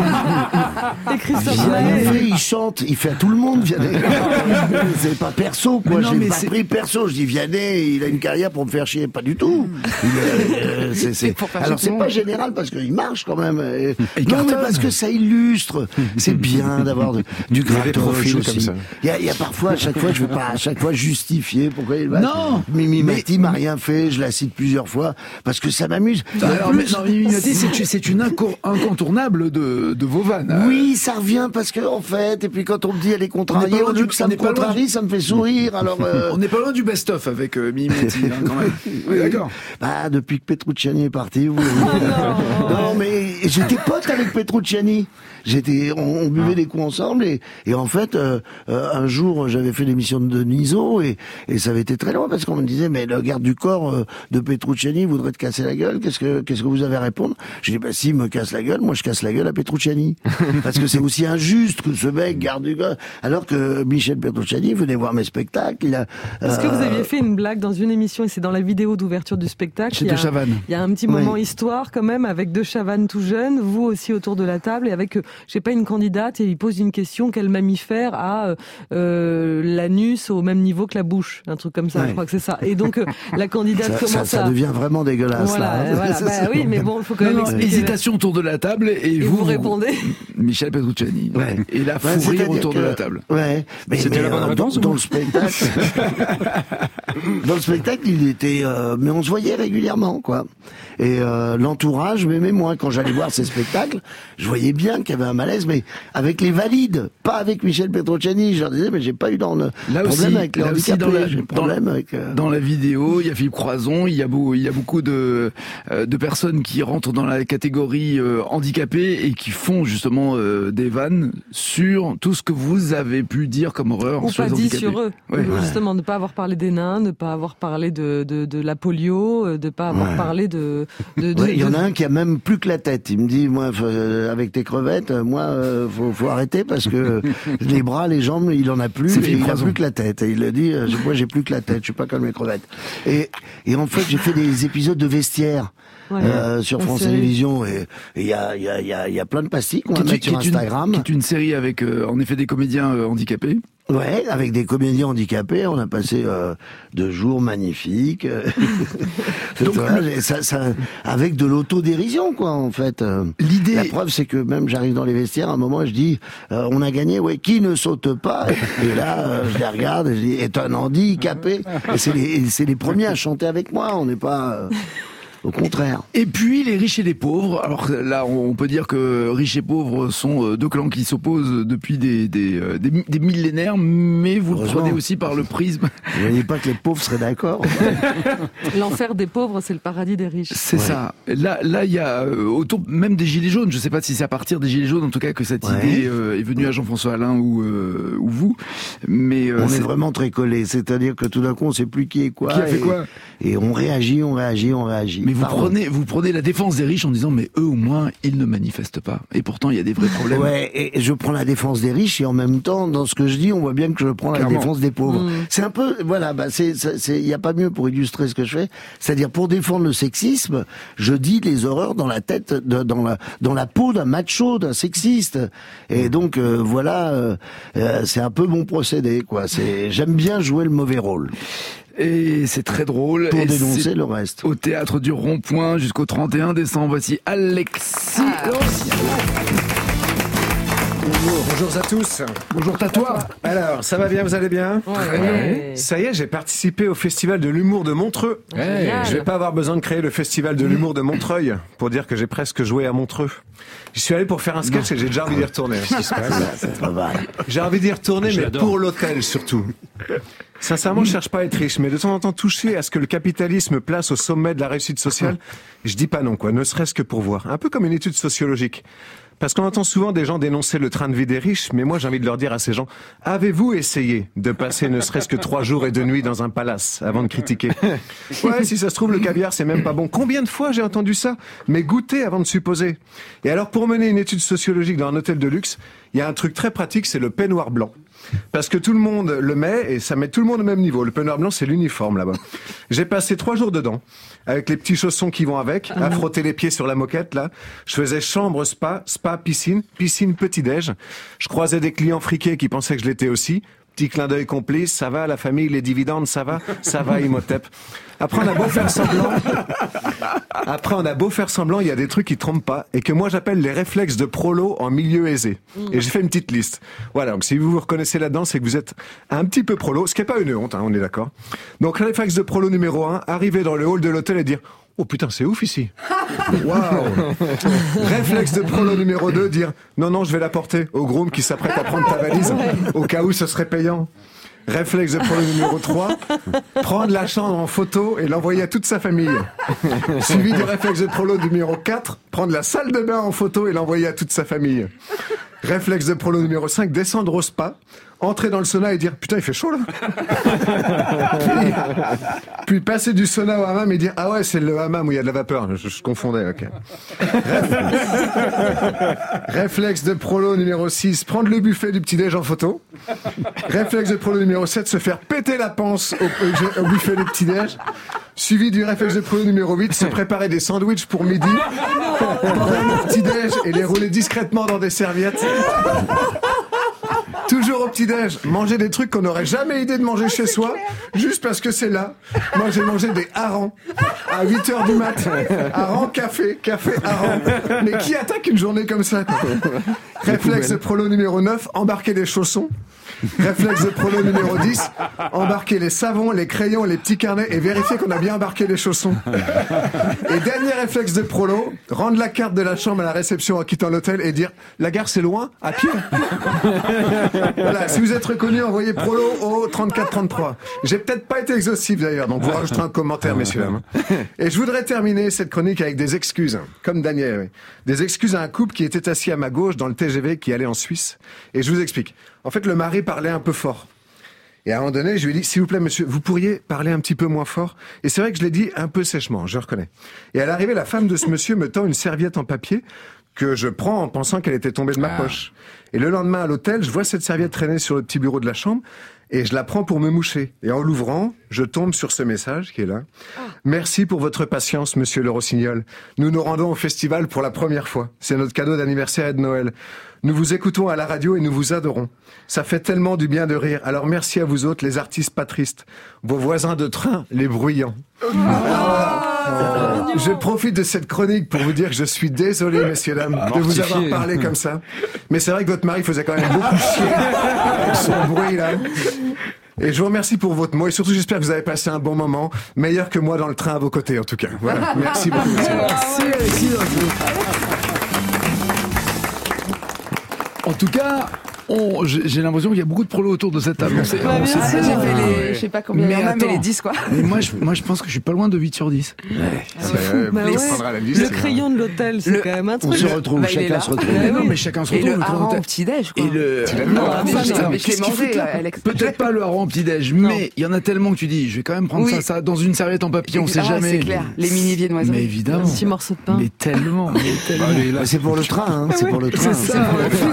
Et Christophe Vianney, Maé. il chante, il fait à tout le monde, Vianney. C'est pas perso, quoi. Mais non, J'ai mais pas c'est- pris perso. Je dis Vianney, il a une carrière pour me faire chier. Pas du tout. Il est- euh, c'est, c'est... Pour faire Alors chier tout c'est le pas monde. général parce qu'il marche quand même. Et- Il Non, mais cartonne. parce que ça illustre. C'est bien d'avoir de- du Vous avez des gratos profils aussi. comme ça. Il y a, il y a parfois, à chaque fois, je veux pas à chaque fois justifier pourquoi il va. Non, Mimi mais- Mati m'a rien fait. Je la cite plusieurs fois parce que ça m'amuse. Alors, En mais, plus- non, Mimi Mati, c'est, c'est une inco- incontournable de, de vos vannes. Oui, ça revient parce que en fait, et puis quand on me dit elle est On est contrariée, pas loin au du- lieu que ça on me est pas loin contrarie, du- ça me fait sourire. Alors, euh, On n'est pas loin du best-of avec euh, Mimi Mati, hein, quand même. Oui, d'accord. bah depuis que Petrucciani est parti, vous. non, mais j'étais pote avec Petrucciani. J'étais, on, on buvait des coups ensemble et, et en fait, euh, euh, un jour, j'avais fait l'émission de Denisot et, et ça avait été très loin parce qu'on me disait mais le garde du corps euh, de Petrucciani voudrait te casser la gueule. Qu'est-ce que qu'est-ce que vous avez à répondre? J'ai dit bah s'il me casse la gueule, moi je casse la gueule à Petrucciani parce que c'est aussi injuste que ce mec garde du corps. Alors que Michel Petrucciani venait voir mes spectacles. Il a. Est-ce que vous euh, aviez fait une blague dans une émission et c'est dans la vidéo d'ouverture du spectacle? Chez il y a- De Chavannes. Il y a un petit Oui. moment histoire quand même avec De Chavannes tout jeune, vous aussi autour de la table et avec, euh, je sais pas, une candidate et il pose une question: quel mammifère a euh, euh, l'anus au même niveau que la bouche? Un truc comme ça, Ouais. je crois que c'est ça. Et donc euh, la candidate ça, commence ça, ça à... devient vraiment dégueulasse Voilà, là. hein. voilà. Ça, Bah c'est- oui, mais bon, il faut quand Non, même non, expliquer. hésitation autour de la table et, Et vous, vous répondez. Michel Petrucciani. Ouais. Et la Ouais, fou rire c'est-à-dire autour que- de la table. Ouais. Mais, C'était mais, la bonne euh, réponse, dans, ou dans non le spectacle. Dans le spectacle, il était, euh, mais on se voyait régulièrement, quoi. Et euh, l'entourage m'aimait moins. Quand j'allais voir ces spectacles, je voyais bien qu'il y avait un malaise, mais avec les valides, pas avec Michel Petrucciani. Je leur disais, mais j'ai pas eu dans le Là problème aussi, avec les là aussi, handicapés. dans la- j'ai le dans- problème avec. euh, Dans la vidéo, il y a Philippe Croison, il y a beaucoup, il y a beaucoup de, euh, de personnes qui rentrent dans la catégorie euh, handicapés et qui font justement euh, des vannes sur tout ce que vous avez pu dire comme horreur Ou sur pas les dit handicapés. sur eux. Ouais. Justement, ne pas avoir parlé des nains, ne pas avoir parlé de, de, de la polio, euh, de pas avoir Ouais. parlé de... de, de- Ouais, il y en de- a un qui a même plus que la tête. Il me dit, moi, faut- euh, avec tes crevettes, euh, moi, euh, faut, faut arrêter parce que les bras, les jambes, il en a plus. C'est Et Philippe il a Croison. plus que la tête. Et il a dit, euh, moi, j'ai plus que la tête. Je suis pas comme les crevettes. Et, et en fait, j'ai fait des épisodes de vestiaire. Ouais. euh, sur La France série. Télévisions et il y a, il y, a, il y, a, il y a plein de pastilles qu'on va Qui est- mettre sur qui est une- Instagram. qui est une série avec euh, en effet des comédiens euh, handicapés. Ouais, avec des comédiens handicapés, on a passé euh, deux jours magnifiques. Donc, Voilà, et ça, ça, avec de l'autodérision, quoi, en fait. Euh, L'idée- La preuve, c'est que même j'arrive dans les vestiaires, à un moment, je dis, euh, on a gagné, ouais, qui ne saute pas? Et là, euh, je les regarde et je dis, est un handicapé. Et c'est les, et c'est les premiers à chanter avec moi. On n'est pas. euh, Au contraire. Et puis les riches et les pauvres. Alors là, on peut dire que riches et pauvres sont euh, deux clans qui s'opposent depuis des, des, euh, des, des millénaires, mais vous le Heureusement. prenez aussi par le prisme. Vous voyez pas que les pauvres seraient d'accord? L'enfer des pauvres, c'est le paradis des riches. C'est Ouais. ça. Là, là, il y a euh, autour même des gilets jaunes. Je ne sais pas si c'est à partir des gilets jaunes, en tout cas, que cette Ouais. idée euh, est venue à Jean-François Alain ou euh, ou vous. Mais euh, On c'est- est vraiment très collés. C'est-à-dire que tout d'un coup, on sait plus qui est quoi. Qui a fait et, quoi et on réagit, on réagit, on réagit. Mais vous Pardon. prenez, vous prenez la défense des riches en disant, mais eux au moins, ils ne manifestent pas. Et pourtant, il y a des vrais problèmes. Ouais, et je prends la défense des riches et en même temps, dans ce que je dis, on voit bien que je prends Clairement. la défense des pauvres. Mmh. C'est un peu, voilà, bah c'est, c'est, il y a pas mieux pour illustrer ce que je fais. C'est-à-dire pour défendre le sexisme, je dis les horreurs dans la tête, de, dans la, dans la peau d'un macho, d'un sexiste. Et donc euh, voilà, euh, euh, c'est un peu mon procédé, quoi. C'est, j'aime bien jouer le mauvais rôle. Et c'est très drôle. Pour Et dénoncer c'est le reste. Au théâtre du Rond-Point jusqu'au trente et un décembre. Voici Alexis Lancier. Bonjour, bonjour à tous. Bonjour Tatois. Alors, ça va bien, vous allez bien? Ouais. Ça y est, j'ai participé au Festival de l'humour de Montreux. Génial. Je vais pas avoir besoin de créer le Festival de l'humour de Montreuil pour dire que j'ai presque joué à Montreux. J'y suis allé pour faire un sketch et j'ai déjà envie d'y retourner. Ce qui se passe. C'est pas mal. J'ai envie d'y retourner, Je mais l'adore. pour l'hôtel surtout. Sincèrement, je cherche pas à être riche, mais de temps en temps toucher à ce que le capitalisme place au sommet de la réussite sociale, je dis pas non, quoi, ne serait-ce que pour voir. Un peu comme une étude sociologique. Parce qu'on entend souvent des gens dénoncer le train de vie des riches, mais moi j'ai envie de leur dire à ces gens, avez-vous essayé de passer ne serait-ce que trois jours et deux nuits dans un palace avant de critiquer? Ouais, si ça se trouve, le caviar c'est même pas bon. Combien de fois j'ai entendu ça? Mais goûtez avant de supposer. Et alors pour mener une étude sociologique dans un hôtel de luxe, il y a un truc très pratique, c'est le peignoir blanc. Parce que tout le monde le met et ça met tout le monde au même niveau. Le peignoir blanc, c'est l'uniforme là-bas. J'ai passé trois jours dedans, avec les petits chaussons qui vont avec, à frotter les pieds sur la moquette là. Je faisais chambre, spa, spa, piscine, piscine, petit-déj. Je croisais des clients friqués qui pensaient que je l'étais aussi. Petit clin d'œil complice, ça va, la famille, les dividendes, ça va, ça va, Imhotep. Après, on a beau faire semblant. Après, on a beau faire semblant, il y a des trucs qui trompent pas et que moi j'appelle les réflexes de prolo en milieu aisé. Et j'ai fait une petite liste. Voilà, donc si vous vous reconnaissez là-dedans, c'est que vous êtes un petit peu prolo, ce qui est pas une honte, hein, on est d'accord. Donc, réflexe de prolo numéro un, arriver dans le hall de l'hôtel et dire « Oh putain, c'est ouf ici !» Waouh. Réflexe de prolo numéro deux, dire « Non, non, je vais la porter au groom qui s'apprête à prendre ta valise, au cas où ce serait payant. » Réflexe de prolo numéro trois, prendre la chambre en photo et l'envoyer à toute sa famille. Suivi du réflexe de prolo numéro quatre, prendre la salle de bain en photo et l'envoyer à toute sa famille. Réflexe de prolo numéro cinq, descendre au spa, entrer dans le sauna et dire « Putain, il fait chaud là !» puis, puis passer du sauna au hammam et dire « Ah ouais, c'est le hammam où il y a de la vapeur. » Je, je confondais, ok. Réflexe de prolo numéro six, prendre le buffet du petit-déj en photo. Réflexe de prolo numéro sept, se faire péter la panse au, au buffet du petit-déj. Suivi du réflexe de prolo numéro huit, se préparer des sandwichs pour midi, prendre le petit-déj et les rouler discrètement dans des serviettes. Toujours au petit-déj, manger des trucs qu'on n'aurait jamais idée de manger chez soi, juste parce que c'est là. Moi, j'ai mangé des harengs à huit heures du mat. Harengs, café, café, harengs. Mais qui attaque une journée comme ça, quoi? Réflexe de prolo numéro neuf, embarquer les chaussons. Réflexe de prolo numéro dix, embarquer les savons, les crayons, les petits carnets et vérifier qu'on a bien embarqué les chaussons. Et dernier réflexe de prolo, rendre la carte de la chambre à la réception en quittant l'hôtel et dire « La gare c'est loin, à pied ?» Voilà, si vous êtes reconnu, envoyez prolo au trente-quatre trente-trois. J'ai peut-être pas été exhaustif d'ailleurs, donc vous rajouterez un commentaire, messieurs dames. Et je voudrais terminer cette chronique avec des excuses, comme Daniel, oui. Des excuses à un couple qui était assis à ma gauche dans le T G V qui allait en Suisse. Et je vous explique. En fait, le mari parlait un peu fort. Et à un moment donné, je lui ai dit, s'il vous plaît, monsieur, vous pourriez parler un petit peu moins fort? Et c'est vrai que je l'ai dit un peu sèchement, je reconnais. Et à l'arrivée, la femme de ce monsieur me tend une serviette en papier que je prends en pensant qu'elle était tombée de ma Ah. poche. Et le lendemain, à l'hôtel, je vois cette serviette traîner sur le petit bureau de la chambre et je la prends pour me moucher. Et en l'ouvrant, je tombe sur ce message qui est là. Merci pour votre patience, monsieur le Rossignol. Nous nous rendons au festival pour la première fois. C'est notre cadeau d'anniversaire et de Noël. Nous vous écoutons à la radio et nous vous adorons. Ça fait tellement du bien de rire. Alors merci à vous autres, les artistes pas tristes. Vos voisins de train, les bruyants. Alors, je profite de cette chronique pour vous dire que je suis désolé, messieurs, dames, de vous avoir Mortifié. parlé comme ça. Mais c'est vrai que votre mari faisait quand même beaucoup chier avec son bruit, là. Et je vous remercie pour votre mot et surtout j'espère que vous avez passé un bon moment, meilleur que moi dans le train à vos côtés en tout cas. Voilà, merci beaucoup. messieurs. Merci Alexis. En tout cas, On, j'ai, j'ai l'impression qu'il y a beaucoup de prolos autour de cette table. On sait, Ouais, on bien sait- sûr. Ah, J'ai fait les- ouais. je sais pas combien il y en a, mais attends. les dix, quoi. Mais moi, je, moi, je pense que je suis pas loin de huit sur dix. Ouais. C'est fou. Bah ouais. Le crayon de l'hôtel, c'est Le- quand même un On truc. se retrouve, Bah, il est chacun là. se retrouve. Mais non, mais chacun se Et retrouve. le le hareng crayon au petit-déj, quoi. Et le. Non, Non, mais ça, je- ça, mais je qu'est-ce l'ai qu'il mangé, fout là Alex. Peut-être pas le hareng petit-déj, mais il y en a tellement que tu dis, je vais quand même prendre Oui. ça, ça dans une serviette en papier, on sait Ah, jamais. c'est clair. Les mini viennoiseries. Mais évidemment. Un petit morceau de pain. Mais tellement, mais tellement. Bah, c'est pour le train, hein, c'est pour le train. C'est ça,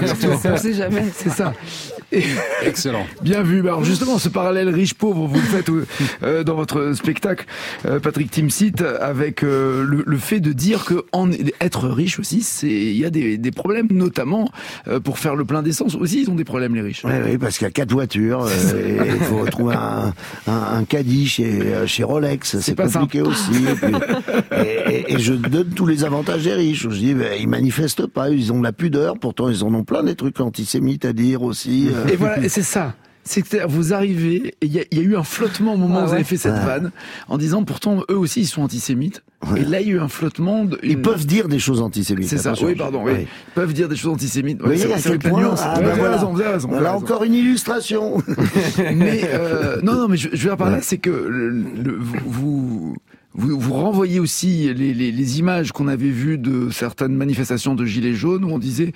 On sait jamais. c'est ça. Et- Excellent. Bien vu. Alors justement, ce parallèle riche-pauvre, vous le faites euh, dans votre spectacle, euh, Patrick Timsit, avec euh, le, le fait de dire que en, être riche aussi, c'est il y a des, des problèmes, notamment euh, pour faire le plein d'essence aussi, ils ont des problèmes les riches. Oui, oui, parce qu'il y a quatre voitures, euh, et il faut retrouver un, un, un caddie chez, chez Rolex, c'est pas compliqué simple. aussi. Et, puis- et- et- et je donne tous les avantages des riches. Je dis, ben, ils manifestent pas, ils ont de la pudeur, pourtant ils en ont plein des trucs antisémites à dire aussi. euh. Et voilà, et c'est ça. C'est que vous arrivez, et il y, a- il y a eu un flottement au moment Ah où vous ouais. avez fait cette Ouais. vanne, en disant pourtant eux aussi ils sont antisémites. Ouais. Et là il y a eu un flottement. De, Ils une- peuvent dire des choses antisémites. C'est ça. attention. Oui, pardon. Oui. Oui. Ils peuvent dire des choses antisémites. Vous Ouais, voyez c'est à c'est quel avec la point, nuance. ah, Ouais, ben vous avez voilà. raison, vous avez raison, vous avez Voilà raison. encore une illustration. Mais euh, non, non, mais je, je veux dire par là, Ouais. c'est que le, le- vous, vous vous renvoyez aussi les, les, les images qu'on avait vues de certaines manifestations de gilets jaunes où on disait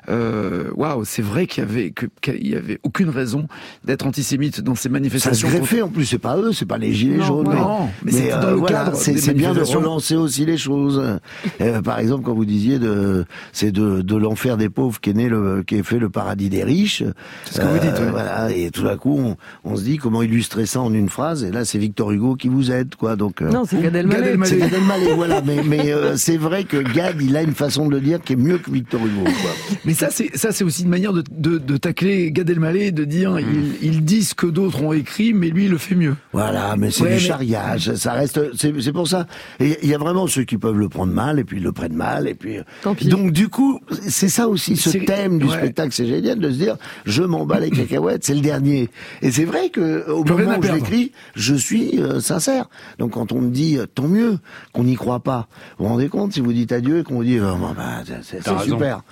euh, waouh, c'est vrai qu'il y avait que, qu'il y avait aucune raison d'être antisémite dans ces Ça se manifestations. greffait en plus, c'est pas eux, c'est pas les gilets Non, jaunes. ouais. Non, mais c'était dans le voilà, cadre c'est des c'est bien de manifestations. relancer aussi les choses. Euh, par exemple, quand vous disiez de, c'est de, de l'enfer des pauvres qui est né le, qui est fait le paradis des riches. C'est ce que vous dites, ouais. Voilà, et tout d'un coup, on, on se dit comment illustrer ça en une phrase. Et là, c'est Victor Hugo qui vous aide, quoi. Donc, euh, Non, c'est Gad Elmaleh. Gad Elmaleh. c'est Gad Elmaleh, voilà. Mais, mais euh, c'est vrai que Gad, il a une façon de le dire qui est mieux que Victor Hugo, quoi. Mais ça, c'est ça, c'est aussi une manière de, de, de tacler Gad Elmaleh, de dire il, il dit ce que d'autres ont écrit, mais lui il le fait mieux. Voilà, mais c'est Ouais, du mais- charriage, ça reste, c'est c'est pour ça. Et il y a vraiment ceux qui peuvent le prendre mal, et puis ils le prennent mal, et puis. Tant pis. Donc du coup, c'est ça aussi, ce C'est- thème du ouais. spectacle, c'est génial de se dire, je m'en bats les cacahuètes, c'est le dernier. Et c'est vrai que au Plus rien moment à où je perdre. l'écris, je suis euh, sincère. Donc quand on me dit, euh, tant mieux qu'on n'y croit pas. Vous vous rendez compte si vous dites adieu et qu'on vous dit, oh, bon, bah, c'est T'as c'est raison. super.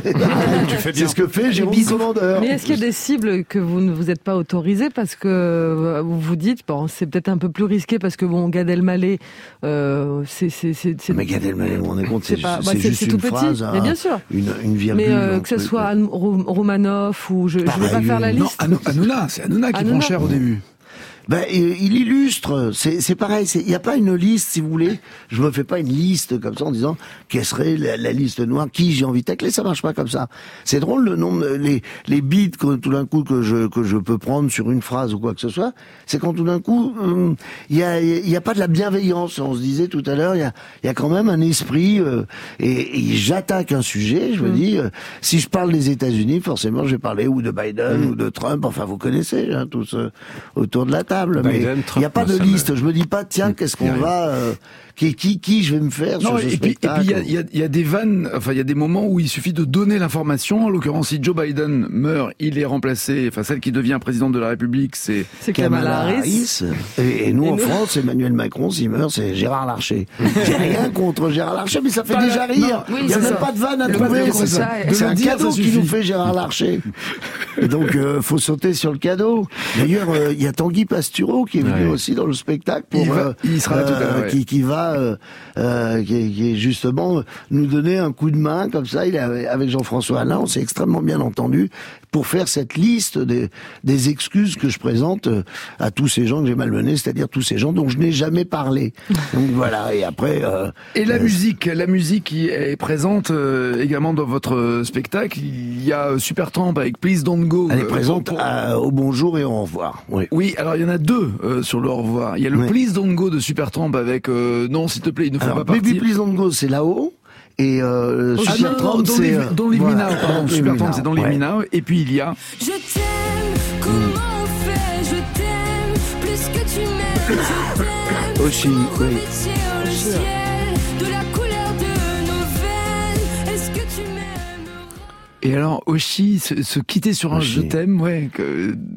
Tu fais C'est bien. ce que fait Jérôme Commandeur. Mais est-ce qu'il y a des cibles que vous ne vous êtes pas autorisées parce que euh, vous vous dites, bon, c'est peut-être un peu plus risqué parce que bon, Gad Elmaleh, euh, c'est c'est c'est c'est- Mais Gad Elmaleh, vous vous rendez compte, c'est c'est pas- c'est bah, c'est- juste c'est une tout petit. phrase, Mais un- bien sûr. une, une virgule. Mais euh, un que ce truc, soit Anne Ro- Romanoff ou je ne vais pas Pareil, faire la non, liste. Non, Hano- Hanouna, c'est Hanouna qui Hanouna. prend cher au début. Ben, euh, il illustre, c'est c'est pareil, il n'y a pas une liste, si vous voulez. Je me fais pas une liste comme ça en disant quelle serait la, la liste noire, qui j'ai envie de tacler, ça marche pas comme ça. C'est drôle le nombre, de- les, les beats que tout d'un coup que je, que je peux prendre sur une phrase ou quoi que ce soit, c'est quand tout d'un coup, hum, il y, a, il y a pas de la bienveillance. On se disait tout à l'heure, il y a, il y a quand même un esprit, euh, et, et j'attaque un sujet, je me dis, euh, si je parle des États-Unis, forcément je vais parler ou de Biden ou de Trump, enfin vous connaissez, hein, tous euh, autour de la table. Mais Biden, il Trump, n'y a pas de ça me- liste. Je me dis pas, tiens, qu'est-ce qu'on va, euh, qui, qui, qui je vais me faire Non, sur ce et puis et spectacle. puis il y a, il y, a, il y a des vannes, enfin il y a des moments où il suffit de donner l'information. En l'occurrence, si Joe Biden meurt, il est remplacé. Enfin, celle qui devient présidente de la République, c'est C'est Kamala Harris. Et, et nous, Et en nous- France, Emmanuel Macron, s'il meurt, c'est Gérard Larcher. J'ai rien contre Gérard Larcher, mais ça fait Pas déjà la- rire. non, Il oui, n'y a c'est même ça. pas de vanne à Le trouver. pauvre, C'est c'est ça. c'est De un le dire, cadeau ça qui suffit. nous fait Gérard Larcher. Et donc, euh, faut sauter sur le cadeau. D'ailleurs, euh, il y a Tanguy Pastureau qui est venu Ouais. aussi dans le spectacle pour, Il va- euh, il sera là tout à l'heure, ouais. qui, qui va, euh, euh, qui, qui est justement nous donner un coup de main comme ça. Il est avec avec Jean-François Alain, on s'est extrêmement bien entendu pour faire cette liste des, des excuses que je présente euh, à tous ces gens que j'ai malmenés, c'est-à-dire tous ces gens dont je n'ai jamais parlé. Donc voilà. Et après. Euh, Et la euh, musique, la musique qui est présente euh, également dans votre spectacle. Il y a euh, Supertramp avec Please Don't Go. Elle est euh, présente pour- à- au bonjour et au revoir. Oui. Oui, alors il y en a deux euh, sur le au revoir. Il y a le Oui. Please Don't Go de Supertramp avec euh, non s'il te plaît, il ne faut Alors, pas Baby partir. Please Don't Go, c'est là-haut. Et euh, Ah non, Supertramp, non, Don't c'est Leave- euh, Don't Leave Me voilà. Now, pardon. Don't Leave Supertramp, Me c'est Don't Now, Leave Me ouais. Now. Et puis il y a Je t'aime, comment on fait? Je t'aime, plus que tu m'aimes, je t'aime. Aussi, Pour oui. revêtir le ciel de la couleur de nos veines. Est-ce que tu m'aimes? et alors Oshi se, se quitter sur un Oshi. je t'aime, ouais. Que...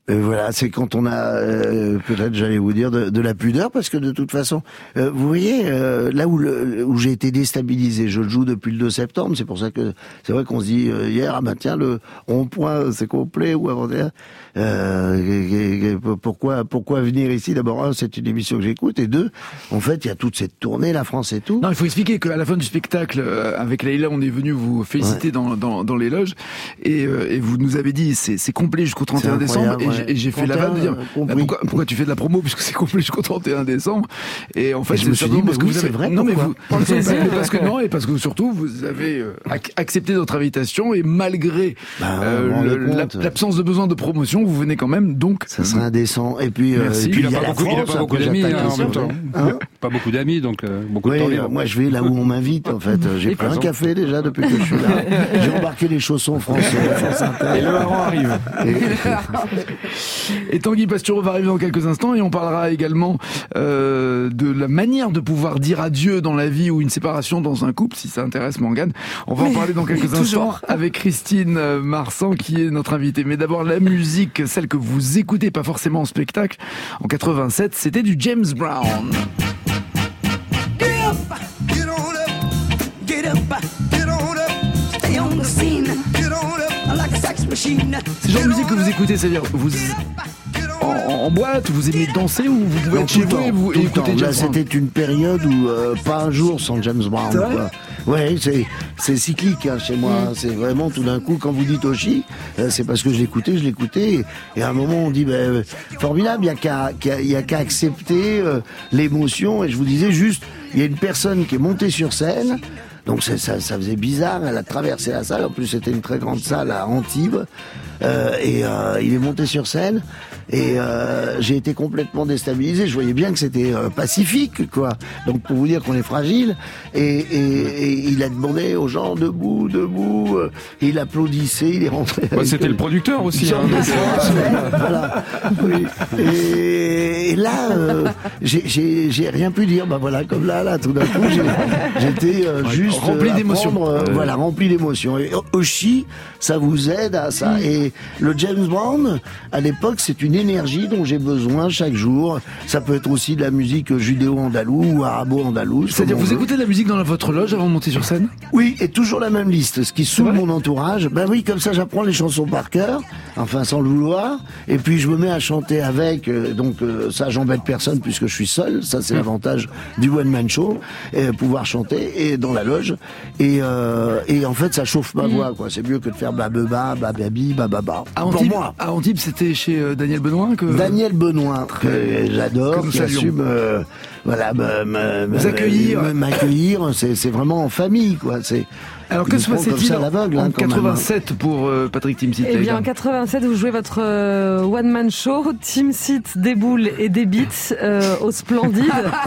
Euh, voilà, c'est quand on a, euh, peut-être j'allais vous dire, de, de la pudeur, parce que de toute façon, euh, vous voyez, euh, là où, le, où j'ai été déstabilisé, je le joue depuis le deux septembre, c'est pour ça que c'est vrai qu'on se dit euh, hier, ah ben tiens, le rond-point c'est complet, ou avant-hier, euh, pourquoi, pourquoi venir ici? D'abord, un, c'est une émission que j'écoute, et deux, en fait, il y a toute cette tournée, la France et tout. Non, il faut expliquer qu'à la fin du spectacle, euh, avec Leïla, on est venu vous féliciter ouais. dans, dans, dans les loges, et, euh, et vous nous avez dit, c'est, c'est complet jusqu'au trente et un décembre, et, ouais. j'ai, et j'ai fait la vanne de dire, bah, pourquoi, pourquoi tu fais de la promo puisque c'est complet jusqu'au trente et un décembre? Et en fait, et je me suis dit, parce que oui, vous avez, vrai, non, mais vous, parce que non, et parce que surtout, vous avez euh, accepté notre invitation, et malgré bah, euh, le, la, l'absence de besoin de promotion, vous venez quand même, donc. Ça serait indécent. Et puis, euh, et puis il, il, a pas la beaucoup, France, il a pas beaucoup d'amis hein, en même temps. Hein pas beaucoup d'amis, donc euh, beaucoup oui, de temps libre. Moi, je vais là où on m'invite, en fait. J'ai pris un café déjà depuis que je suis là. J'ai embarqué les chaussons français. Et le hareng arrive. Et, et Tanguy Pastureau va arriver dans quelques instants, et on parlera également euh, de la manière de pouvoir dire adieu dans la vie ou une séparation dans un couple, si ça intéresse Morgane. On va en parler dans quelques instants avec Christine Marsan, qui est notre invitée. Mais d'abord, la musique, celle que vous écoutez, pas forcément en spectacle. En quatre-vingt-sept, c'était du James Brown. Get up, get on up, get up, get on up, stay on the scene, get on up, like a sex machine. C'est le genre de musique que vous écoutez, c'est-à-dire vous en, en boîte, vous aimez danser, ou vous pouvez être chez vous et vous écoutez James Brown? Là, c'était une période où euh, pas un jour sans James Brown. C'est vrai quoi. Ouais, c'est c'est cyclique hein, chez moi. Mmh. C'est vraiment tout d'un coup, quand vous dites Oshi, euh, c'est parce que je l'écoutais, je l'écoutais, et, et à un moment on dit ben formidable, il y a qu'à il y a qu'à accepter euh, l'émotion. Et je vous disais juste, il y a une personne qui est montée sur scène. Donc ça, ça, ça faisait bizarre, elle a traversé la salle, en plus c'était une très grande salle à Antibes, euh, et euh, il est monté sur scène, et euh, j'ai été complètement déstabilisé, je voyais bien que c'était euh, pacifique, quoi, donc pour vous dire qu'on est fragile, et, et, et il a demandé aux gens debout, debout, euh, et il applaudissait, il est rentré... Ouais, c'était eux. Le producteur aussi, hein, voilà. Oui. Et, et là, euh, j'ai, j'ai, j'ai rien pu dire, bah voilà, comme là, là, tout d'un coup, j'ai, j'étais euh, juste... Rempli d'émotions. Euh, voilà, rempli d'émotions. Et Oshi, ça vous aide à ça. Mmh. Et le James Brown, à l'époque, c'est une énergie dont j'ai besoin chaque jour. Ça peut être aussi de la musique judéo-andalou ou arabo-andalouse. C'est-à-dire, vous veut. écoutez de la musique dans votre loge avant de monter sur scène? Oui, et toujours la même liste. Ce qui saoule mon entourage. Ben oui, comme ça, j'apprends les chansons par cœur. Enfin, sans le vouloir. Et puis, je me mets à chanter avec. Euh, donc, euh, ça, j'embête personne puisque je suis seul. Ça, c'est mmh. l'avantage du one-man show. Et pouvoir chanter et dans la loge. Et, euh, et en fait, ça chauffe ma mmh. voix, quoi. C'est mieux que de faire babeba, bababi, bababa. À Antibes, pour moi. À Antibes, c'était chez euh, Daniel Benoît que... Daniel Benoît, que j'adore, que qui assume, euh, voilà, m'accueillir. M'accueillir, c'est, c'est vraiment en famille, quoi. C'est... Alors que se passait-il en, en quatre-vingt-sept pour euh, Patrick Timsit? Eh bien en quatre-vingt-sept, vous jouez votre euh, one-man show, Timsit, des boules et des beats euh, au Splendide.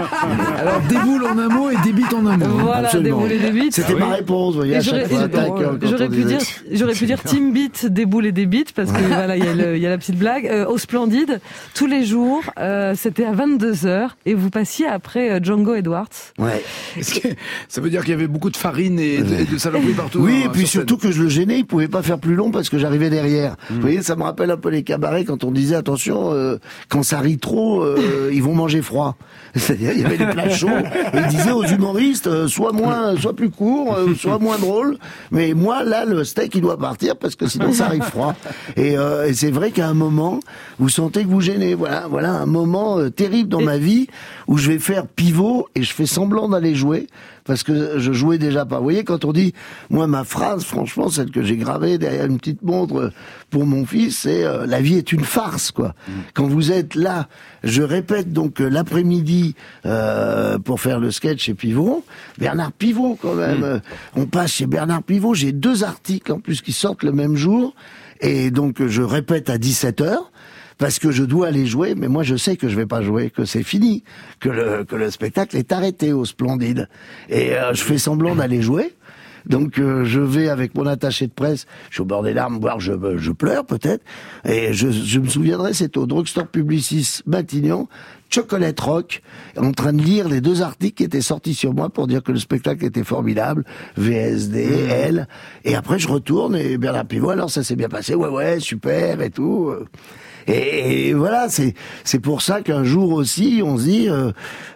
Alors des boules en un mot et des beats en un mot. Voilà, absolument. Des boules et des beats. C'était ah, ma oui. réponse, vous voyez, à chaque fois, attaque, j'aurais pu dire, j'aurais pu dire Team Beat, des boules et des beats, parce que voilà, il y a le, il y a la petite blague. Euh, au Splendide, tous les jours, euh, c'était à vingt-deux heures, et vous passiez après euh, Django Edwards. Ouais. Est-ce que ça veut dire qu'il y avait beaucoup de farine et de, et de saloperies partout? Oui, et puis surtout que je le gênais, il pouvait pas faire plus long parce que j'arrivais derrière. Mmh. Vous voyez, ça me rappelle un peu les cabarets quand on disait attention, euh, quand ça rit trop, euh, ils vont manger froid. C'est-à-dire, il y avait des plats chauds, et il disait aux humoristes, euh, soit moins, soit plus court, euh, soit moins drôle, mais moi, là, le steak, il doit partir parce que sinon ça arrive froid. Et, euh, et c'est vrai qu'à un moment, vous sentez que vous gênez. Voilà, voilà un moment euh, terrible dans et... ma vie où je vais faire pivot et je fais semblant d'aller jouer. Parce que je jouais déjà pas. Vous voyez, quand on dit, moi, ma phrase, franchement, celle que j'ai gravée derrière une petite montre pour mon fils, c'est euh, la vie est une farce, quoi. Mmh. Quand vous êtes là, je répète donc euh, l'après-midi euh, pour faire le sketch chez Pivot. Bernard Pivot, quand même. Mmh. Euh, on passe chez Bernard Pivot. J'ai deux articles en plus qui sortent le même jour, et donc je répète à dix-sept heures. Parce que je dois aller jouer, mais moi je sais que je vais pas jouer, que c'est fini, que le que le spectacle est arrêté au Splendide. Et euh, je fais semblant d'aller jouer. Donc euh, je vais avec mon attaché de presse, je suis au bord des larmes, voire je je pleure peut-être. Et je je me souviendrai, c'était au Drugstore Publicis Matignon, Chocolate Rock, en train de lire les deux articles qui étaient sortis sur moi pour dire que le spectacle était formidable, V S D, L. Et après je retourne et Bernard Pivot, alors ça s'est bien passé, ouais ouais, super et tout. Et, et voilà, c'est c'est pour ça qu'un jour aussi, on se dit, euh,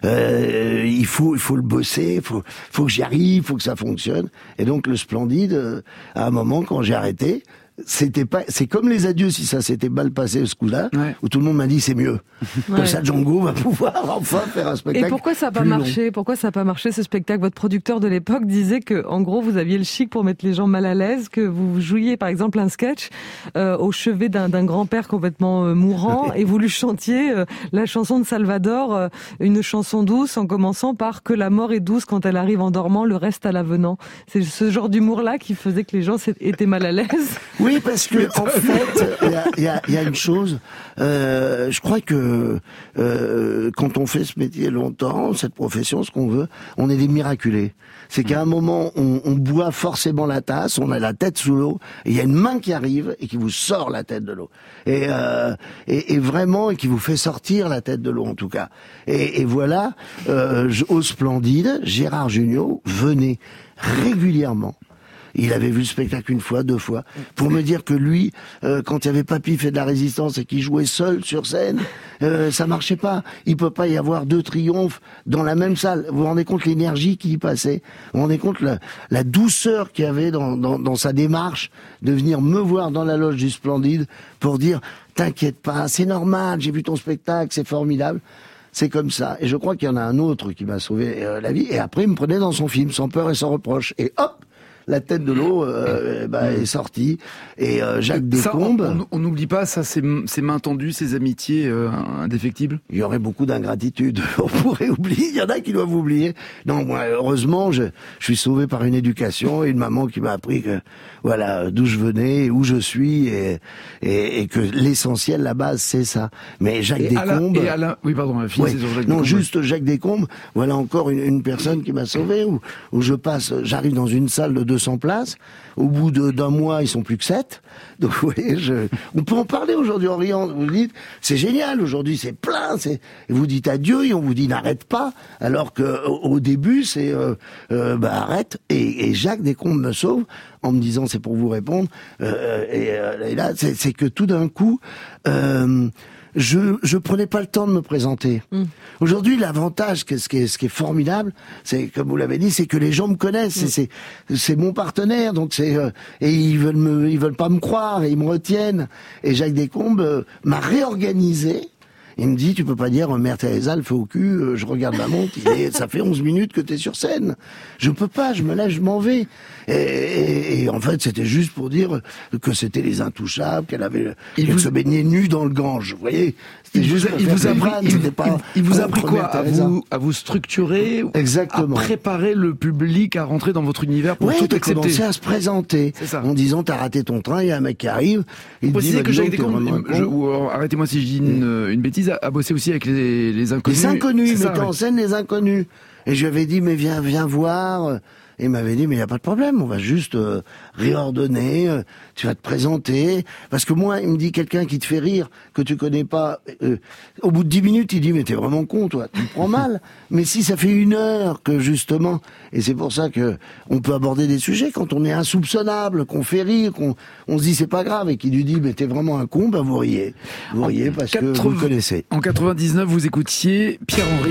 euh, il faut il faut le bosser, faut faut que j'y arrive, faut que ça fonctionne. Et donc le Splendide, euh, à un moment quand j'ai arrêté, c'était pas, c'est comme les adieux si ça s'était mal passé ce coup-là, ouais. où tout le monde m'a dit c'est mieux. Ouais. Comme ça, Django va pouvoir enfin faire un spectacle. Et pourquoi ça n'a pas marché? Pourquoi ça n'a pas marché ce spectacle? Votre producteur de l'époque disait que, en gros, vous aviez le chic pour mettre les gens mal à l'aise, que vous jouiez par exemple un sketch euh, au chevet d'un, d'un grand-père complètement euh, mourant, et vous lui chantiez euh, la chanson de Salvador, euh, une chanson douce, en commençant par que la mort est douce quand elle arrive en dormant, le reste à l'avenant. C'est ce genre d'humour-là qui faisait que les gens étaient mal à l'aise. Oui, parce que en fait, il y a, y, a, y a une chose. Euh, je crois que euh, quand on fait ce métier longtemps, cette profession, ce qu'on veut, on est des miraculés. C'est qu'à un moment, on, on boit forcément la tasse, on a la tête sous l'eau, et il y a une main qui arrive et qui vous sort la tête de l'eau. Et, euh, et, et vraiment, et qui vous fait sortir la tête de l'eau en tout cas. Et, et voilà, euh, au Splendide, Gérard Jugnot venait régulièrement. Il avait vu le spectacle une fois, deux fois, pour me dire que lui, euh, quand il y avait Papy fait de la résistance et qu'il jouait seul sur scène, euh, ça marchait pas. Il peut pas y avoir deux triomphes dans la même salle. Vous vous rendez compte l'énergie qui y passait? Vous vous rendez compte la, la douceur qu'il y avait dans, dans, dans sa démarche de venir me voir dans la loge du Splendide pour dire « T'inquiète pas, c'est normal, j'ai vu ton spectacle, c'est formidable ». C'est comme ça. Et je crois qu'il y en a un autre qui m'a sauvé euh, la vie. Et après, il me prenait dans son film, sans peur et sans reproche. Et hop, la tête de l'eau euh, bah, est sortie. Et euh, Jacques Descombes... On n'oublie pas ça, ces, ces mains tendues, ces amitiés euh, indéfectibles. Il y aurait beaucoup d'ingratitude. On pourrait oublier. Il y en a qui doivent oublier. Non, moi, heureusement, je, je suis sauvé par une éducation et une maman qui m'a appris que, voilà, d'où je venais, où je suis, et, et, et que l'essentiel, la base, c'est ça. Mais Jacques et Descombes... Alain, et Alain, oui, pardon, ouais, sur Jacques non, Descombes. juste Jacques Descombes. Voilà encore une, une personne qui m'a sauvé, où, où je passe, j'arrive dans une salle de deux cents places. Au bout de, d'un mois, ils sont plus que sept. Donc, vous voyez, je, on peut en parler aujourd'hui en riant. Vous dites, c'est génial, aujourd'hui, c'est plein, c'est, et vous dites adieu et on vous dit n'arrête pas. Alors que, au, au début, c'est, euh, euh, bah, arrête. Et, et Jacques Descombes me sauve en me disant, c'est pour vous répondre. Euh, et, euh, et là, c'est, c'est que tout d'un coup, euh, je je prenais pas le temps de me présenter. Mmh. Aujourd'hui, l'avantage, ce qui est ce qui est formidable, c'est comme vous l'avez dit, c'est que les gens me connaissent. Mmh. C'est c'est mon partenaire, donc c'est euh, et ils veulent me ils veulent pas me croire et ils me retiennent. Et Jacques Descombes euh, m'a réorganisé. Il me dit, tu peux pas dire, Mère Teresa, le feu au cul, euh, je regarde ma montre, il est, ça fait onze minutes que t'es sur scène. Je peux pas, je me lève, je m'en vais. Et, et, et en fait, c'était juste pour dire que c'était les intouchables, qu'elle avait, il qu'elle vous... se baignait nue dans le Gange, vous voyez. C'était il juste vous a, il vous a appris, vannes, il, pas il, il vous a appris quoi? À vous, à vous structurer, exactement, à préparer le public à rentrer dans votre univers pour ouais, tout accepter. Commencer à se présenter. En disant, t'as raté ton train, il y a un mec qui arrive. Il dit, dit, que Jacques Descombes, arrêtez-moi si je dis une, une bêtise, a, a bossé aussi avec les, les inconnus. Les inconnus, il mettait ouais. en scène les inconnus. Et je lui avais dit, mais viens, viens voir. Et il m'avait dit, mais il n'y a pas de problème, on va juste euh, réordonner, euh, tu vas te présenter. Parce que moi, il me dit, quelqu'un qui te fait rire, que tu connais pas, euh, au bout de dix minutes, il dit, mais t'es vraiment con, toi, tu me prends mal. Mais si ça fait une heure que, justement, et c'est pour ça que on peut aborder des sujets, quand on est insoupçonnable, qu'on fait rire, qu'on on se dit, c'est pas grave, et qu'il lui dit, mais t'es vraiment un con, ben vous riez. Vous riez parce quatre-vingts, que vous le connaissez. En quatre-vingt-dix-neuf, vous écoutiez Pierre-Henry.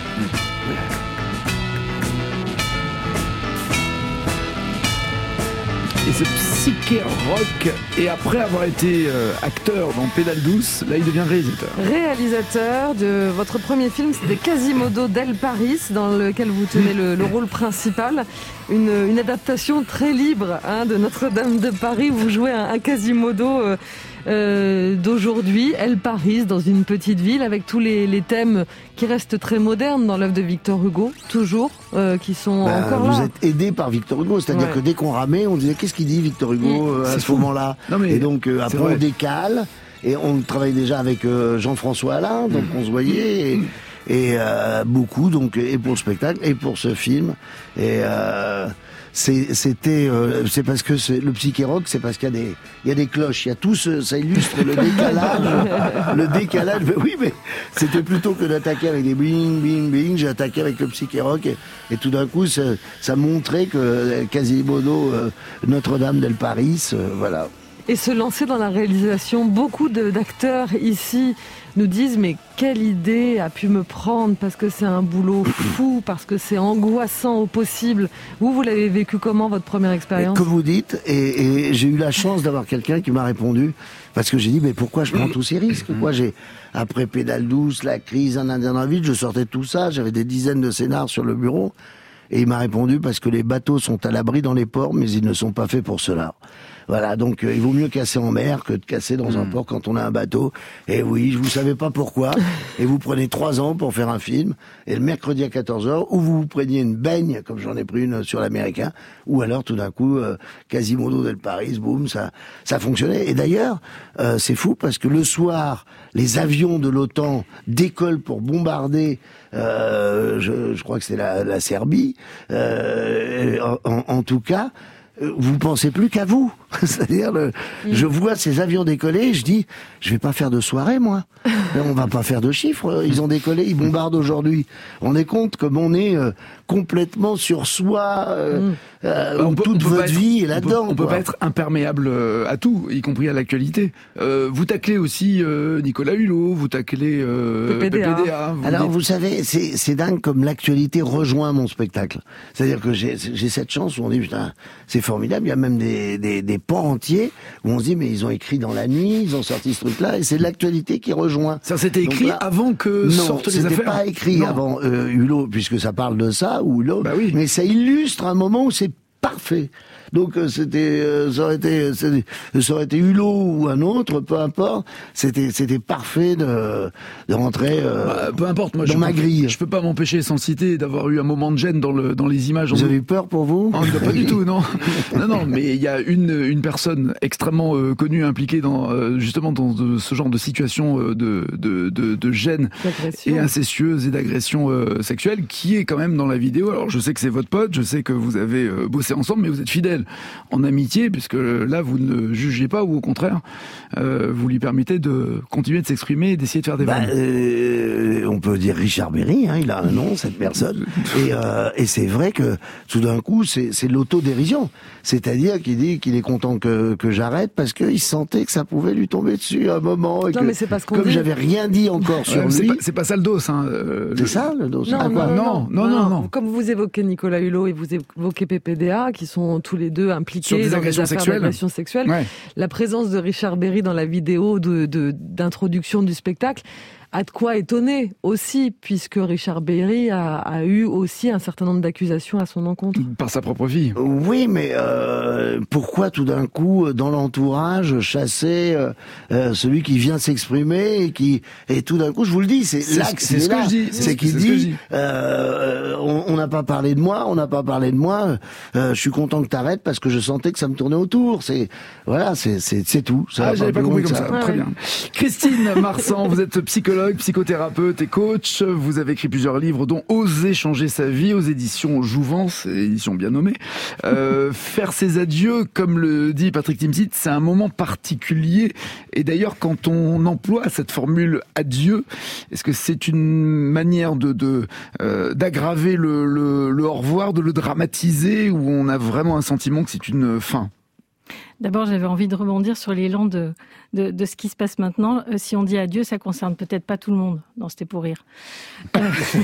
Et ce psyché rock, et après avoir été euh, acteur dans Pédale douce, là il devient réalisateur. Réalisateur de votre premier film, c'était Quasimodo del Paris, dans lequel vous tenez le, le rôle principal. Une, une adaptation très libre hein, de Notre-Dame de Paris, où vous jouez un, un Quasimodo euh, euh, d'aujourd'hui, El Paris, dans une petite ville, avec tous les, les thèmes qui restent très modernes dans l'œuvre de Victor Hugo, toujours, euh, qui sont ben, encore vous là. Vous êtes aidé par Victor Hugo, c'est-à-dire ouais. que dès qu'on ramait, on disait qu'est-ce qu'il dit Victor Hugo mmh, à ce fou. moment-là. Et donc euh, après on décale, et on travaille déjà avec euh, Jean-François Alain, donc mmh. on se voyait, et, et euh, beaucoup, donc et pour le spectacle, et pour ce film. Et euh, c'est, c'était, euh, c'est parce que c'est, le psyché rock, c'est parce qu'il y a des, il y a des cloches, il y a tout ce, ça illustre le décalage, le décalage. Mais oui, mais c'était plutôt que d'attaquer avec des bing, bing, bing, j'ai attaqué avec le psyché rock, et, et tout d'un coup, ça, ça montrait que Quasimodo, euh, Notre-Dame del Paris, euh, voilà. Et se lancer dans la réalisation, beaucoup de, d'acteurs ici nous disent mais quelle idée a pu me prendre parce que c'est un boulot fou, parce que c'est angoissant au possible. Vous, vous l'avez vécu comment votre première expérience ? Comme vous dites, et, et j'ai eu la chance d'avoir quelqu'un qui m'a répondu parce que j'ai dit mais pourquoi je prends tous ces risques ? Moi j'ai après Pédale douce, La crise, Un Indien dans la ville, je sortais de tout ça, j'avais des dizaines de scénars sur le bureau et il m'a répondu parce que les bateaux sont à l'abri dans les ports mais ils ne sont pas faits pour cela. Voilà, donc euh, il vaut mieux casser en mer que de casser dans mmh. un port quand on a un bateau. Et oui, vous savez pas pourquoi. Et vous prenez trois ans pour faire un film. Et le mercredi à quatorze heures, ou vous vous preniez une baigne, comme j'en ai pris une sur l'américain, ou alors tout d'un coup, euh, Quasimodo del Paris, boum, ça, ça fonctionnait. Et d'ailleurs, euh, c'est fou parce que le soir, les avions de l'OTAN décollent pour bombarder. Euh, je, je crois que c'est la, la Serbie. Euh, en, en tout cas. Vous pensez plus qu'à vous. C'est-à-dire, le, mmh. je vois ces avions décoller, je dis, je vais pas faire de soirée, moi. On va pas faire de chiffres. Ils ont décollé, ils bombardent aujourd'hui. On est compte comme on est euh, complètement sur soi, euh, mmh. euh, où peut, toute votre être, vie est là-dedans. On peut, on peut pas être imperméable à tout, y compris à l'actualité. Euh, vous taclez aussi euh, Nicolas Hulot, vous taclez euh, P P D A. P P D A vous Alors dites... vous savez, c'est, c'est dingue comme l'actualité rejoint mon spectacle. C'est-à-dire que j'ai, j'ai cette chance où on dit, putain, c'est formidable. Il y a même des, des, des pans entiers où on se dit, mais ils ont écrit dans la nuit, ils ont sorti ce truc-là, et c'est l'actualité qui rejoint. Ça s'était écrit là, avant que non, sortent les affaires. Non, c'était pas écrit non. avant euh, Hulot, puisque ça parle de ça, ou Hulot, bah oui. mais ça illustre un moment où c'est parfait. Donc euh, c'était, euh, ça aurait été, c'était, ça aurait été Hulot ou un autre, peu importe. C'était, c'était parfait de, de rentrer euh, bah, peu importe, moi, dans je ma peux, grille. Je peux pas m'empêcher, sans le citer, d'avoir eu un moment de gêne dans le dans les images. Vous avez eu peur pour vous ? Oh, pas du tout, non. Non, non. Mais il y a une une personne extrêmement euh, connue impliquée dans euh, justement dans de, ce genre de situation euh, de, de de de gêne et incestueuse et d'agression euh, sexuelle qui est quand même dans la vidéo. Alors je sais que c'est votre pote, je sais que vous avez euh, bossé ensemble, mais vous êtes fidèles en amitié, puisque là vous ne jugez pas ou au contraire euh, vous lui permettez de continuer de s'exprimer et d'essayer de faire des bah, vannes. Euh, on peut dire Richard Berry, hein, il a un nom cette personne, et, euh, et c'est vrai que tout d'un coup c'est, c'est l'autodérision, c'est-à-dire qu'il dit qu'il est content que, que j'arrête parce qu'il sentait que ça pouvait lui tomber dessus à un moment et non, que mais c'est pas ce qu'on comme dit. J'avais rien dit encore sur ouais, lui. C'est pas, c'est pas ça le dos, hein. Euh, c'est le... ça le dos. Non, ah, non, quoi non, non, non, non, non, non. Comme vous évoquez Nicolas Hulot et vous évoquez P P D A, qui sont tous les deux impliqués sur des dans agressions des affaires sexuelles. d'agressions sexuelles. Ouais. La présence de Richard Berry dans la vidéo de, de, d'introduction du spectacle a de quoi étonner aussi, puisque Richard Berry a, a eu aussi un certain nombre d'accusations à son encontre. Par sa propre vie. Oui, mais euh, pourquoi tout d'un coup, dans l'entourage, chasser euh, euh, celui qui vient s'exprimer et qui et tout d'un coup, je vous le dis, c'est, c'est l'axe, c'est ce là, que je dis, c'est, c'est qu'il c'est dit, dis. Euh, on n'a pas parlé de moi, on n'a pas parlé de moi. Euh, je suis content que t'arrêtes parce que je sentais que ça me tournait autour. C'est voilà, c'est c'est, c'est tout. Ça ah, j'avais pas compris comme ça. ça. Ah, Très ouais. bien. Christine Marsan, vous êtes psychologue, psychothérapeute et coach. Vous avez écrit plusieurs livres, dont Oser changer sa vie aux éditions Jouvence, édition bien nommée. Euh, faire ses adieux, comme le dit Patrick Timsit, c'est un moment particulier. Et d'ailleurs, quand on emploie cette formule adieu, est-ce que c'est une manière de, de euh, d'aggraver le, le, le au revoir, de le dramatiser, ou on a vraiment un sentiment que c'est une fin ? D'abord, j'avais envie de rebondir sur l'élan de, de, de ce qui se passe maintenant. Euh, si on dit adieu, ça concerne peut-être pas tout le monde. Non, c'était pour rire. Euh,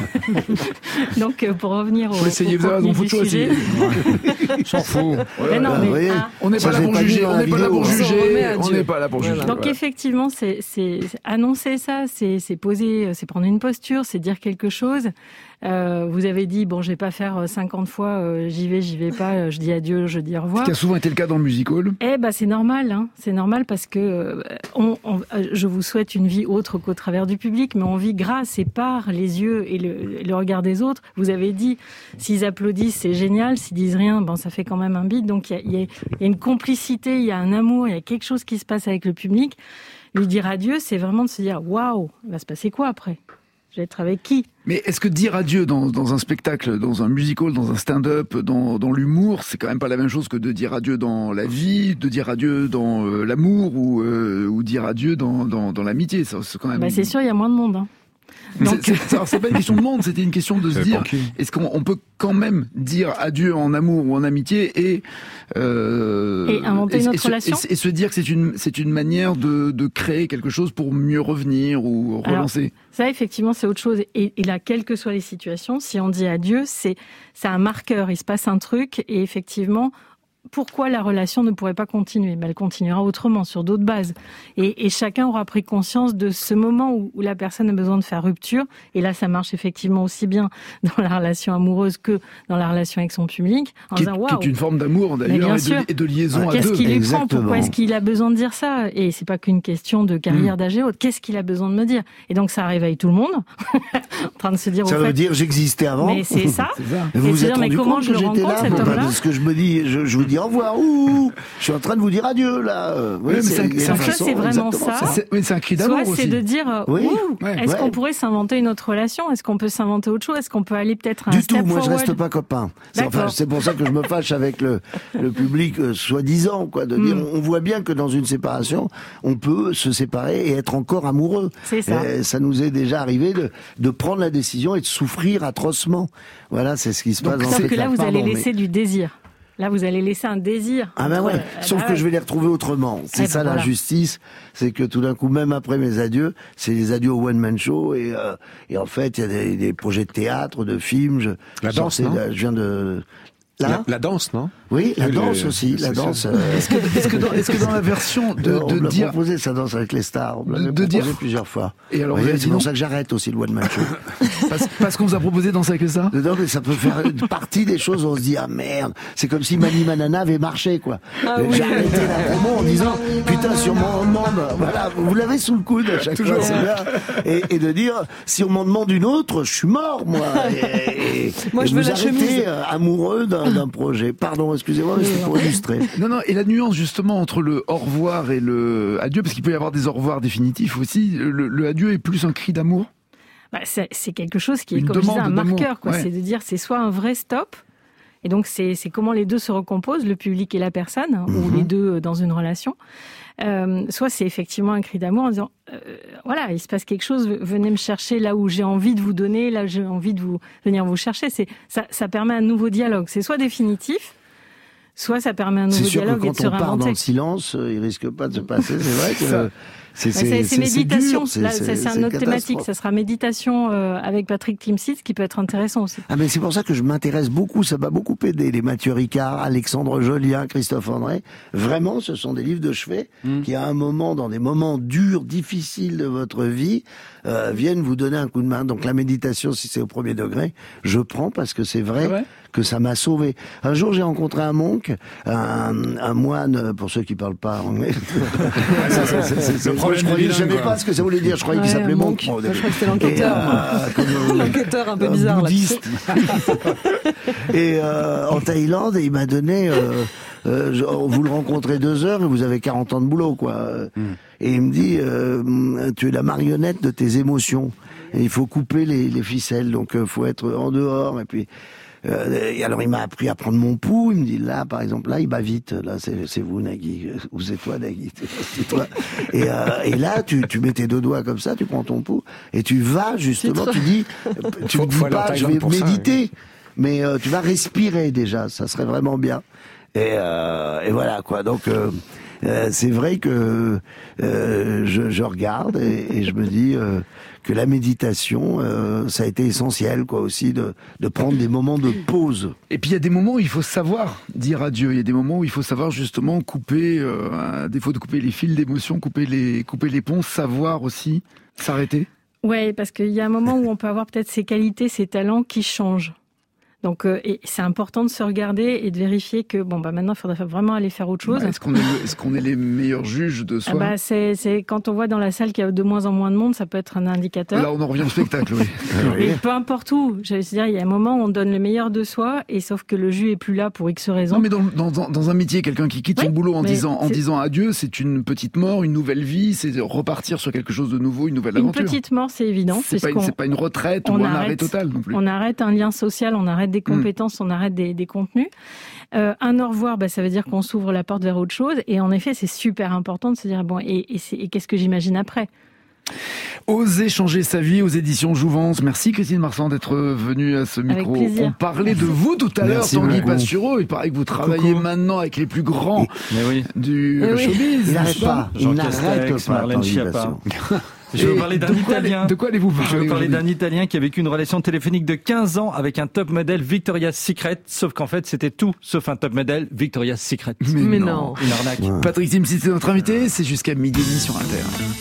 donc, euh, pour revenir au, faut essayer, au vous avez contenu du sujet... S'en fout. Mais non, mais, ah, on n'est pas là pour juger. On n'est pas là pour juger. On n'est pas là pour juger. Donc, effectivement, c'est, c'est annoncer ça, c'est, c'est poser, c'est prendre une posture, c'est dire quelque chose. Euh, vous avez dit, bon, je vais pas faire cinquante fois, euh, j'y vais, j'y vais pas, euh, je dis adieu, je dis au revoir. Ce qui a souvent été le cas dans le musical. Eh ben, c'est normal, hein. C'est normal parce que euh, on, on, je vous souhaite une vie autre qu'au travers du public, mais on vit grâce et par les yeux et le, le regard des autres. Vous avez dit, s'ils applaudissent, c'est génial, s'ils disent rien, bon, ça fait quand même un bide. Donc, il y a, y, a, y a une complicité, il y a un amour, il y a quelque chose qui se passe avec le public. Lui dire adieu, c'est vraiment de se dire, waouh, il va se passer quoi après? Je vais être avec qui? Mais est-ce que dire adieu dans, dans un spectacle, dans un musical, dans un stand-up, dans, dans l'humour, c'est quand même pas la même chose que de dire adieu dans la vie, de dire adieu dans euh, l'amour ou, euh, ou dire adieu dans, dans, dans l'amitié? Ça, c'est, quand même... bah, c'est sûr, il y a moins de monde. Hein. Donc... C'est, c'est, alors, c'est pas une question de monde, c'était une question de se dire, est-ce qu'on on peut quand même dire adieu en amour ou en amitié et euh, et inventer et, une autre et, relation et, et se dire que c'est une c'est une manière de de créer quelque chose pour mieux revenir ou relancer. Alors, ça effectivement c'est autre chose et, et là quelles que soient les situations, si on dit adieu, c'est c'est un marqueur, il se passe un truc et effectivement pourquoi la relation ne pourrait pas continuer? Mais elle continuera autrement, sur d'autres bases. Et, et chacun aura pris conscience de ce moment où, où la personne a besoin de faire rupture. Et là, ça marche effectivement aussi bien dans la relation amoureuse que dans la relation avec son public. En qui, disant, qui est une forme d'amour d'ailleurs et de, et de liaison Qu'est-ce à deux. Qu'est-ce qui lui Exactement. prend? Pourquoi est-ce qu'il a besoin de dire ça? Et c'est pas qu'une question de carrière mmh. d'âge et autres. Qu'est-ce qu'il a besoin de me dire? Et donc ça réveille tout le monde en train de se dire. Ça au veut fait, dire j'existais avant. Mais c'est ça. c'est ça. Et vous vous se êtes dire mais rendu comment compte je que le j'étais rencontre là, cet bah, homme-là? parce que je me dis, je, je vous dis au revoir. Ouh, je suis en train de vous dire adieu là. Oui, mais c'est, c'est, donc ça c'est vraiment ça. ça. C'est, mais c'est un cri d'amour Soit aussi. c'est de dire, oui. ouh, ouais, est-ce ouais. qu'on pourrait s'inventer une autre relation? Est-ce qu'on peut s'inventer autre chose? Est-ce qu'on peut aller peut-être un Du step tout, moi forward? je reste pas copain. C'est, enfin, c'est pour ça que je me fâche avec le, le public euh, soi-disant, quoi, de dire, Mm. on voit bien que dans une séparation, on peut se séparer et être encore amoureux. C'est ça. Et ça nous est déjà arrivé de, de prendre la décision et de souffrir atrocement. Voilà, c'est ce qui se Donc, passe dans sauf cette que là, vous pardon, allez mais- laisser du désir. Là, vous allez laisser un désir. Ah ben ouais, Ouais, sauf bah que ouais. je vais les retrouver autrement. C'est Eh ça ben voilà. l'injustice, c'est que tout d'un coup, même après mes adieux, c'est les adieux au one-man show et, euh, et en fait, il y a des, des projets de théâtre, de films. Je, La je danse, sortais non de- Je viens de... Là La, la danse, non? Oui, la Oui, danse les- aussi, la c'est danse. ça. euh, Est-ce que, est-ce que dans, est-ce que dans la version de, on de me l'a dire proposé, ça danse avec les stars. On me de- l'avait de proposé dire- plusieurs fois. Et alors, Vous vous voyez, avez c'est dit pour non ça que j'arrête aussi le one-man show. parce, parce qu'on vous a proposé dans ça avec ça. Non, mais ça peut faire une partie des choses où on se dit, ah merde, c'est comme si Mani Manana avait marché, quoi. Ah J'ai oui. arrêté la promo en disant, putain, si on m'en demande, voilà, vous l'avez sous le coude à chaque fois, c'est bien. Et, et de dire, si on m'en demande une autre, je suis mort, moi. Et, et, Moi, et je veux vous la arrêtez, chemise. euh, amoureux d'un, d'un projet. Pardon, excusez-moi, mais c'est pour illustrer. Non, non, et la nuance justement entre le au revoir et le adieu, parce qu'il peut y avoir des au revoir définitifs aussi, le, le adieu est plus un cri d'amour. Bah, c'est, c'est quelque chose qui est, Une comme je disais, un demande d'amour, marqueur. Quoi. ouais. C'est de dire, c'est soit un vrai stop, et donc c'est, c'est comment les deux se recomposent, le public et la personne, hein, ou les deux dans une relation. Euh, soit c'est effectivement un cri d'amour en disant, euh, voilà, il se passe quelque chose, venez me chercher là où j'ai envie de vous donner, là où j'ai envie de vous venir vous chercher. C'est, ça, ça permet un nouveau dialogue. C'est soit définitif, soit ça permet un nouveau C'est sûr que dialogue et de quand se on part dans réinventer. le silence, euh, il risque pas de se passer. C'est vrai que Ça. c'est, Bah, c'est, c'est méditation. dur, Là, ça, c'est, un autre thématique. Ça sera méditation euh, avec Patrick Timsit, qui peut être intéressant aussi. Ah mais c'est pour ça que je m'intéresse beaucoup, ça m'a beaucoup aidé, les Mathieu Ricard, Alexandre Jolien, Christophe André. Vraiment, ce sont des livres de chevet Mmh. qui, à un moment, dans des moments durs, difficiles de votre vie, euh, viennent vous donner un coup de main. Donc la méditation, si c'est au premier degré, je prends parce que c'est vrai, C'est vrai que ça m'a sauvé. Un jour, j'ai rencontré un monk, un, un moine, pour ceux qui parlent pas anglais. Ça, ça, c'est- c'est- c'est- Le moi, problème je croyais, du je savais bilingue, pas quoi. ce que ça voulait dire. Je croyais Ouais, qu'il s'appelait un monk. monk. moi, au Moi, je début. crois que c'était l'enquêteur, Et, moi. euh, comme, euh, L'enquêteur un peu un bizarre, là, tu sais. bouddhiste. Et euh, en Thaïlande, il m'a donné, euh, euh, je- vous le rencontrez deux heures et vous avez quarante ans de boulot, quoi. Et il me dit, euh, tu es la marionnette de tes émotions. Et il faut couper les, les ficelles, donc il faut être en dehors. Et puis, euh, et alors il m'a appris à prendre mon pouls. Il me dit là, par exemple, là, il bat vite. Là, c'est, c'est vous, Nagui. Ou c'est toi, Nagui. C'est toi. Et, euh, et là, tu, tu mets tes deux doigts comme ça, tu prends ton pouls et tu vas justement. Tu dis, tu Faut- ne faut dis aller en pas, je Thaïlande vais pour ça, méditer. Mais euh, tu vas respirer déjà, ça serait vraiment bien. Et, euh, et voilà quoi. Donc euh, euh, c'est vrai que euh, je, je regarde et, et je me dis euh, que la méditation, euh, ça a été essentiel quoi aussi de, de prendre des moments de pause. Et puis il y a des moments où il faut savoir dire adieu. Il y a des moments où il faut savoir justement couper, euh, à défaut de couper les fils d'émotion, couper les, couper les ponts, savoir aussi s'arrêter. Ouais, parce qu'il y a un moment où on peut avoir peut-être ses qualités, ses talents qui changent. Donc, euh, et c'est important de se regarder et de vérifier que bon bah maintenant il faudrait vraiment aller faire autre chose. Bah, est-ce qu'on est, est-ce qu'on est les meilleurs juges de soi? Ah bah c'est, c'est quand on voit dans la salle qu'il y a de moins en moins de monde, ça peut être un indicateur. Là, on en revient au spectacle, oui. Et peu importe où, je veux dire, il y a un moment où on donne le meilleur de soi, et sauf que le jus est plus là pour X raisons. Non, mais dans, dans, dans, dans un métier, quelqu'un qui quitte Oui, son boulot en mais disant, en c'est- disant adieu, c'est une petite mort, une nouvelle vie, c'est repartir sur quelque chose de nouveau, une nouvelle Une aventure. petite mort, c'est évident. C'est pas, une, puisqu'on- c'est pas une retraite ou on un arrêt arrête- total non plus. On arrête un lien social, on arrête des compétences, on arrête des, des contenus. Euh, un au revoir, bah, ça veut dire qu'on s'ouvre la porte vers autre chose. Et en effet, c'est super important de se dire, bon, et, et, c'est- et qu'est-ce que j'imagine après? Oser changer sa vie aux éditions Jouvence. Merci Christine Marsan d'être venue à ce micro. On parlait de vous tout à l'heure, Tanguy Passureau. Il paraît que vous travaillez Coucou. maintenant avec les plus grands Mais oui. du Mais oui. showbiz. Il n'arrête pas. Jean Il n'arrête Castex, pas. Marlène Schiappa. Je veux parler d'un Italien. De quoi allez-vous parler Je veux parler d'un Italien qui a vécu une relation téléphonique de quinze ans avec un top modèle Victoria's Secret, sauf qu'en fait c'était tout sauf un top modèle Victoria's Secret. Mais, Mais non. non. Une arnaque. Ouais. Patrick Timsit, c'est notre invité. C'est jusqu'à midi et demi sur Inter.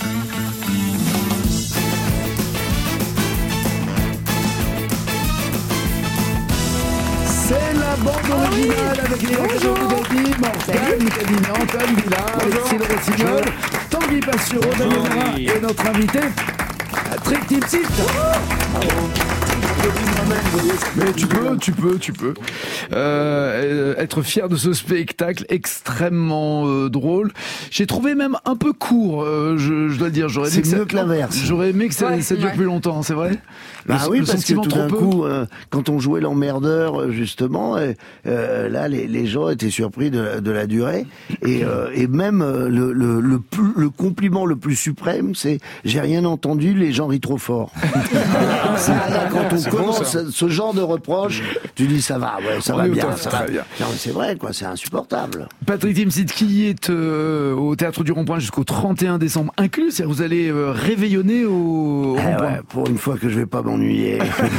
C'est la bande originale avec les acteurs de David, Morgane, Cadine, Antoine Villard, Alexis Le Rossignol, Tanguy Passureau, Daniel Mara et notre invité, Patrick Timsit. Mais tu peux, tu peux, tu peux. Euh, être fier de ce spectacle extrêmement euh, drôle. J'ai trouvé même un peu court, euh, je, je dois le dire. J'aurais c'est aimé mieux que que l'inverse. J'aurais aimé que ça, Ouais, ça dure ouais. plus longtemps, c'est vrai. Bah le, oui, le parce que tout d'un peu. coup, euh, quand on jouait l'emmerdeur, justement, euh, euh, là, les, les gens étaient surpris de, la- de la durée. Et, euh, et même euh, le, le, le, plus, le compliment le plus suprême, c'est « j'ai rien entendu, les gens rient trop fort ». Ça, là, quand on C'est bon, commence ça. ce, ce genre de reproche, tu dis « ça va, ouais, ça On va est au bien, top, ça très va bien. ». Non, mais c'est vrai, quoi, c'est insupportable. Patrick Timsit qui est euh, au Théâtre du Rond-Point jusqu'au trente et un décembre inclus, c'est-à-dire vous allez euh, réveillonner au, au Eh Rond-Point. ouais, pour une fois que je vais pas m'ennuyer.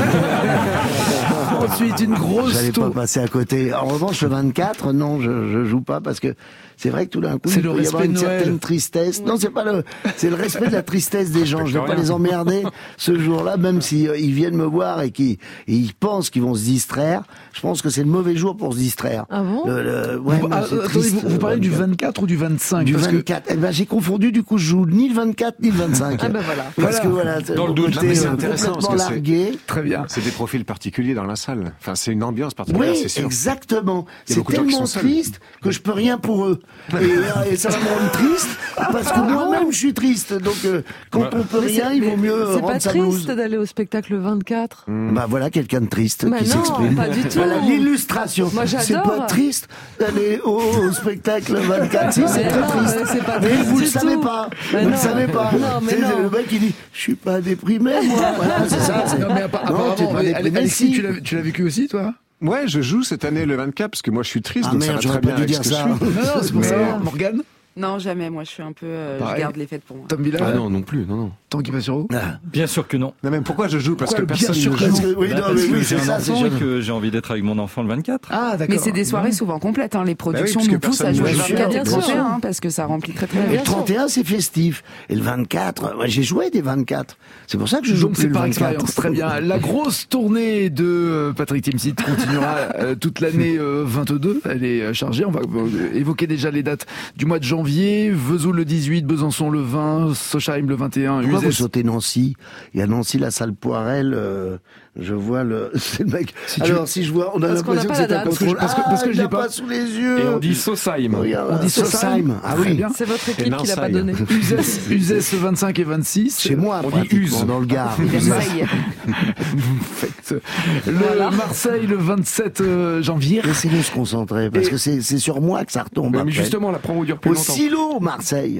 Ensuite, une grosse J'allais pas tour. passer à côté. En revanche, le vingt-quatre, non, je, je joue pas parce que c'est vrai que tout d'un coup, C'est il le peut y avoir respect une de Noël. certaine tristesse. Non, c'est pas le, c'est le respect de la tristesse des gens. Je vais pas les emmerder ce jour-là, même si euh, ils viennent me voir et qu'ils et ils pensent qu'ils vont se distraire. Je pense que c'est le mauvais jour pour se distraire. Ah bon Le- le- ouais, Vous- non, ah, c'est attendez, triste, vous, vous parlez le du vingt-quatre. vingt-quatre ou du vingt-cinq Du parce que- vingt-quatre. Eh ben, j'ai confondu, du coup, je joue ni le vingt-quatre ni le vingt-cinq. Ah ben voilà. Parce Voilà. que voilà, Dans le doute, côté, mais c'est euh, intéressant parce complètement que c'est- largué. Très bien. C'est des profils particuliers dans la salle. Enfin, c'est une ambiance particulière, Oui, c'est sûr. exactement. Il y a C'est beaucoup de gens qui tellement sont seuls. triste que je peux rien pour eux. Et, euh, et ça va me rendre triste parce que moi-même je suis triste. Donc euh, quand Ouais. on peut Mais rien, c'est- il vaut mieux euh, C'est pas rendre sa blouse. triste d'aller au spectacle le vingt-quatre. Bah voilà quelqu'un de triste Bah qui non, s'exprime. pas du tout. Voilà l'illustration. Moi, C'est j'adore. pas triste d'aller au, au spectacle vingt-quatre. Si, c'est Mais très non, triste. mais c'est pas Mais triste vous le du savez tout. pas. Mais Vous le non. savez pas. Non, mais C'est non. le mec qui dit je suis pas déprimé moi. Voilà, c'est ça. c'est- Non mais appa- Non, t'es apparemment, pas Ale- déprimé, Alexis, si. tu l'as, tu l'as vécu aussi toi? Ouais, je joue cette année le vingt-quatre parce que moi je suis triste, Ah donc ça merde, va j'aurais très pas bien dû avec dire ce que ça. je suis. Non, non, c'est pour Mais- ça. Morgane, Non, jamais. Moi, je suis un peu. euh, je Pareil. garde les fêtes pour moi. Tom Villard, Ah non, non plus, non, non. Tanguy Passureau. Ah. Bien sûr que non. Non, mais pourquoi je joue Parce Pourquoi que bien personne sûr ne que joue. Parce que, oui, Bah, non, parce mais que oui, j'ai c'est un ça, c'est enfant et sûr. que j'ai envie d'être avec mon enfant le vingt-quatre. Ah d'accord. Mais c'est des soirées souvent complètes. Hein. Les productions parce que nous poussent à personne jouer ne le joue. vingt-quatre et Bien le sûr. trente et un hein, parce que ça remplit très très Et bien. le trente et un, c'est festif. Et le vingt-quatre, moi, j'ai joué des vingt-quatre. C'est pour ça que je joue Donc plus c'est le par vingt-quatre. expérience, très bien. La grosse tournée de euh, Patrick Timsit continuera euh, toute l'année euh, vingt-deux. Elle est euh, chargée. On va euh, évoquer déjà les dates du mois de janvier. Vesoul le dix-huit, Besançon le vingt, Sochheim le vingt et un. Pourquoi vous Uzès. sautez Nancy? Il y a Nancy, la salle Poirel, euh, je vois le, c'est le mec. Si tu- Alors, si je vois, on a Parce qu'on l'impression n'a que pas c'est la un date. contrôle. Parce que- parce que Ah, je il l'ai l'a pas. pas sous les yeux. Et on dit Sosheim. Regarde, On dit Sosheim. Ah Très oui. bien. C'est votre équipe qui l'a pas Nancy. donné. Uzès, Uzès vingt-cinq et vingt-six. Chez moi, On dit pratiquement, Use. dans le Gard. Versailles. Vous faites le Voilà. Marseille le vingt-sept euh, janvier. Laissez-nous se concentrer, parce Et- que c'est, c'est sur moi que ça retombe. Mais après. justement, la promo dure plus Au longtemps. silo, Marseille.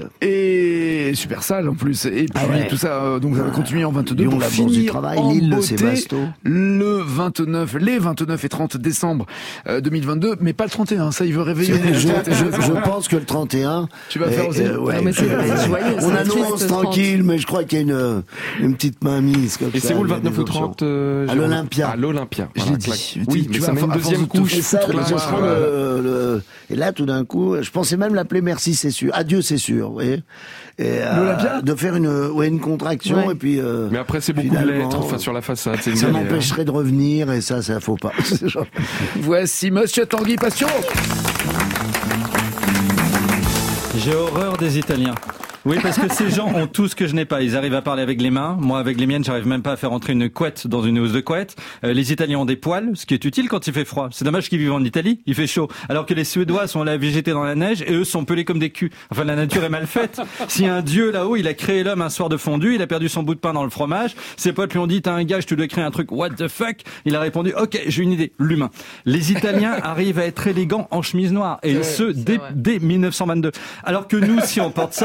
Et super salle en plus. Et puis Ah ouais. tout ça, euh, donc ça va continuer en vingt-deux Lyon, pour la Bourse du finir Travail, en Lille, le beauté Sébasto. le vingt-neuf, les vingt-neuf et trente décembre euh, deux mille vingt-deux, mais pas le trente et un. Ça, il veut réveiller. Je, je, je pense que le trente et un. Tu vas faire euh, aussi euh, ouais. Non, mais c'est- c'est joyeux, On c'est annonce triste, tranquille, mais je crois qu'il y a une, une petite main mise comme Et ça. c'est où le il y a vingt-neuf des ou options. trente euh, À Jérôme l'Olympia. À l'Olympia. Je Voilà, l'ai dit. clac. Tu- Oui, tu mais vas ça met à une force deuxième de te couche. Et ça, toute la- ce sera le, le- et là, tout d'un coup, je pensais même l'appeler Merci, c'est sûr. Adieu, c'est sûr, vous voyez. Et, euh, L'Olympia de faire une, ouais, une contraction, Ouais. et puis, euh, Mais après, c'est beaucoup de finalement, lettres enfin, sur la façade. C'est une ça galère. m'empêcherait de revenir, et ça, ça faut pas. C'est genre- Voici Monsieur Tanguy Passion. J'ai horreur des Italiens. Oui, parce que ces gens ont tout ce que je n'ai pas. Ils arrivent à parler avec les mains. Moi, avec les miennes, j'arrive même pas à faire entrer une couette dans une housse de couette. Euh, les Italiens ont des poils, ce qui est utile quand il fait froid. C'est dommage qu'ils vivent en Italie, il fait chaud. Alors que les Suédois sont là à végéter dans la neige et eux sont pelés comme des culs. Enfin, la nature est mal faite. Si un dieu là-haut, il a créé l'homme un soir de fondu, il a perdu son bout de pain dans le fromage. Ses potes lui ont dit, t'as un gage, tu dois créer un truc, what the fuck? Il a répondu, ok, j'ai une idée, l'humain. Les Italiens arrivent à être élégants en chemise noire. Et C'est ce, vrai, c'est dès, vrai. dès mille neuf cent vingt-deux. Alors que nous, si on porte ça, on a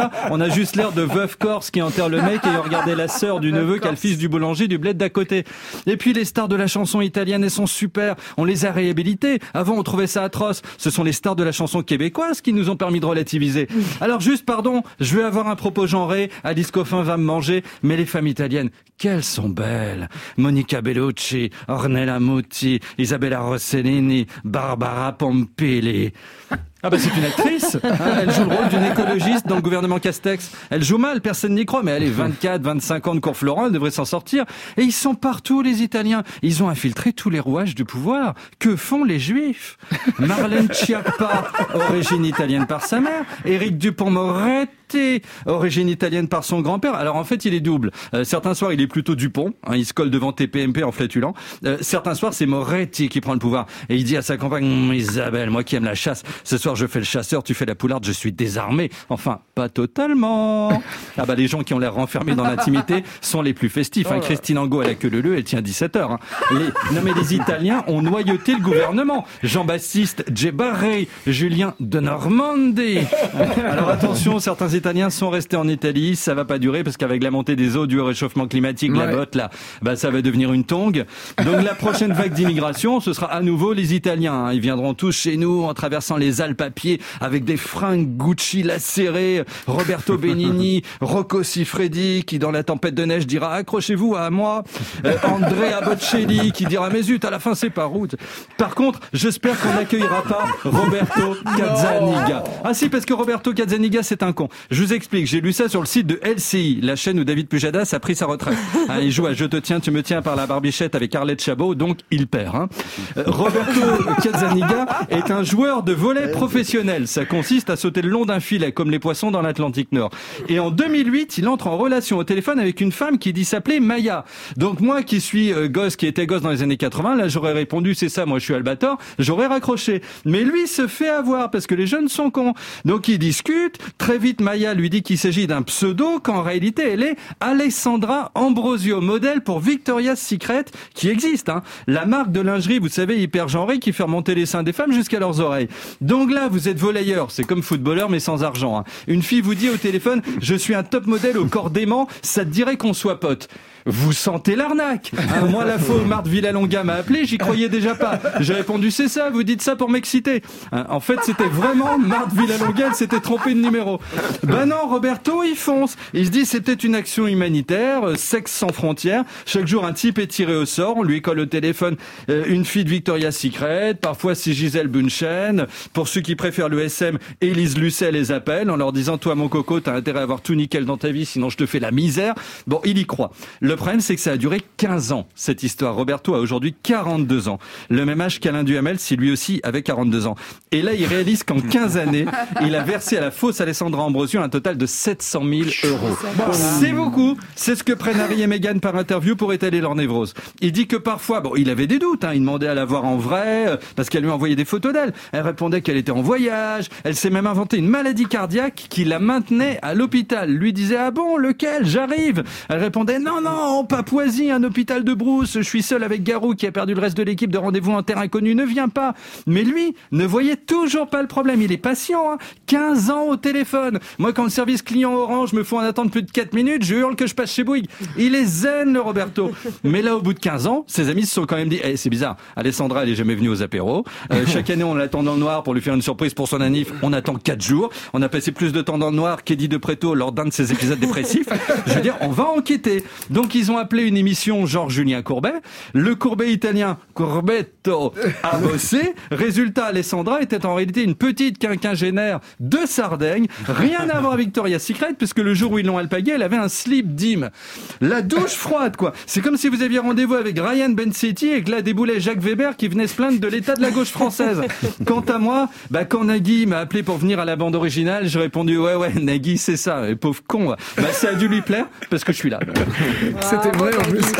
juste l'air de veuve corse qui enterre le mec et regarder la sœur du neveu qui a le fils du boulanger du bled d'à côté. Et puis les stars de la chanson italienne, elles sont super. On les a réhabilitées. Avant, on trouvait ça atroce. Ce sont les stars de la chanson québécoise qui nous ont permis de relativiser. Alors juste, pardon, je vais avoir un propos genré. Alice Coffin va me manger. Mais les femmes italiennes, qu'elles sont belles. Monica Bellucci, Ornella Muti, Isabella Rossellini, Barbara Pompili. Ah bah c'est une actrice, hein, elle joue le rôle d'une écologiste dans le gouvernement Castex. Elle joue mal, personne n'y croit, mais elle est vingt-quatre, vingt-cinq ans de cours Florent, elle devrait s'en sortir. Et ils sont partout les Italiens, ils ont infiltré tous les rouages du pouvoir. Que font les Juifs? Marlène Schiappa, origine italienne par sa mère, Éric Dupond-Moretti, origine italienne par son grand-père. Alors en fait il est double, euh, certains soirs il est plutôt Dupont, hein, il se colle devant T P M P en flatulant. Euh, certains soirs c'est Moretti qui prend le pouvoir et il dit à sa compagne mmm, Isabelle, moi qui aime la chasse, ce soir je fais le chasseur, tu fais la poularde, je suis désarmé. Enfin, pas totalement. Ah bah les gens qui ont l'air renfermés dans l'intimité sont les plus festifs. Hein. Christine Angot, elle a que le leu, elle tient dix-sept heures. Hein. Les... Non mais les Italiens ont noyauté le gouvernement. Jean-Baptiste Djebarri, Julien de Normandie. Alors attention, certains Italiens sont restés en Italie, ça va pas durer parce qu'avec la montée des eaux due au réchauffement climatique, ouais. la botte là, bah ça va devenir une tongue. Donc la prochaine vague d'immigration, ce sera à nouveau les Italiens. Hein. Ils viendront tous chez nous en traversant les Alpes à pied avec des fringues Gucci lacérées, Roberto Benigni, Rocco Siffredi qui dans La tempête de neige dira accrochez-vous à moi, euh, Andrea Bocelli qui dira mais zut à la fin c'est pas route. Par contre j'espère qu'on n'accueillera pas Roberto Cazzaniga. Ah si parce que Roberto Cazzaniga c'est un con. Je vous explique, j'ai lu ça sur le site de L C I, la chaîne où David Pujadas a pris sa retraite. Hein, il joue à Je te tiens, tu me tiens par la barbichette avec Arlette Chabot, donc il perd. Hein. Euh, Roberto Cazzaniga est un joueur de volley professionnel. Ça consiste à sauter le long d'un filet, comme les poissons dans l'Atlantique Nord. Et en deux mille huit, il entre en relation au téléphone avec une femme qui dit s'appeler Maya. Donc moi, qui suis euh, gosse, qui était gosse dans les années quatre-vingts, là j'aurais répondu c'est ça, moi je suis Albator, j'aurais raccroché. Mais lui se fait avoir parce que les jeunes sont cons. Donc ils discutent. Très vite, Maya lui dit qu'il s'agit d'un pseudo, qu'en réalité elle est Alessandra Ambrosio, modèle pour Victoria's Secret, qui existe. Hein. La marque de lingerie, vous savez, hyper genrée, qui fait remonter les seins des femmes jusqu'à leurs oreilles. Donc là, vous êtes volleyeur, c'est comme footballeur mais sans argent. Hein. Une fille vous dit au téléphone, je suis un top modèle au corps dément, ça te dirait qu'on soit potes. Vous sentez l'arnaque. Hein, moi, la fois où Marthe Villalonga m'a appelé, j'y croyais déjà pas. J'ai répondu, c'est ça, vous dites ça pour m'exciter. Hein, en fait, c'était vraiment Marthe Villalonga, elle s'était trompée de numéro. Ben non, Roberto, il fonce. Il se dit, c'est peut-être une action humanitaire, euh, sexe sans frontières. Chaque jour, un type est tiré au sort, on lui colle au téléphone euh, une fille de Victoria's Secret, parfois c'est Gisèle Bunchen. Pour ceux qui préfèrent le S M, Élise Lucet les appelle en leur disant, toi, mon coco, t'as intérêt à avoir tout nickel dans ta vie, sinon je te fais la misère. Bon, il y croit. Le problème, c'est que ça a duré quinze ans, cette histoire. Roberto a aujourd'hui quarante-deux ans. Le même âge qu'Alain Duhamel, si lui aussi avait quarante-deux ans. Et là, il réalise qu'en quinze années, il a versé à la fausse Alessandra Ambrosio un total de sept cent mille euros. C'est beaucoup. C'est ce que prennent Harry et Meghan par interview pour étaler leur névrose. Il dit que parfois, bon, il avait des doutes, hein, il demandait à la voir en vrai, parce qu'elle lui envoyait des photos d'elle. Elle répondait qu'elle était en voyage. Elle s'est même inventé une maladie cardiaque qui la maintenait à l'hôpital. Lui disait, ah bon, lequel? J'arrive. Elle répondait, non, non, en Papouasie, un hôpital de brousse, je suis seul avec Garou qui a perdu le reste de l'équipe de rendez-vous en terre inconnue, ne vient pas. Mais lui ne voyait toujours pas le problème. Il est patient, hein. quinze ans au téléphone. Moi, quand le service client Orange me faut en attendre plus de quatre minutes, je hurle que je passe chez Bouygues. Il est zen, le Roberto. Mais là, au bout de quinze ans, ses amis se sont quand même dit, eh, c'est bizarre, Alessandra, elle est jamais venue aux apéros. Euh, chaque année, on l'attend dans le noir pour lui faire une surprise pour son anniv. On attend quatre jours. On a passé plus de temps dans le noir qu'Eddie de Pretto lors d'un de ses épisodes dépressifs. Je veux dire, on va enquêter. Donc, ils ont appelé une émission genre Julien Courbet. Le Courbet italien, Courbetto, a bossé. Résultat, Alessandra était en réalité une petite quinquagénaire de Sardaigne. Rien à voir avec Victoria's Secret, puisque le jour où ils l'ont alpaguée, elle avait un slip dim. La douche froide, quoi. C'est comme si vous aviez rendez-vous avec Ryan Bensetti et que là déboulait Jacques Weber qui venait se plaindre de l'état de la gauche française. Quant à moi, bah, quand Nagui m'a appelé pour venir à la bande originale, j'ai répondu, ouais, ouais, Nagui, c'est ça, et pauvre con. Bah, ça a dû lui plaire, parce que je suis là. C'était vrai en plus.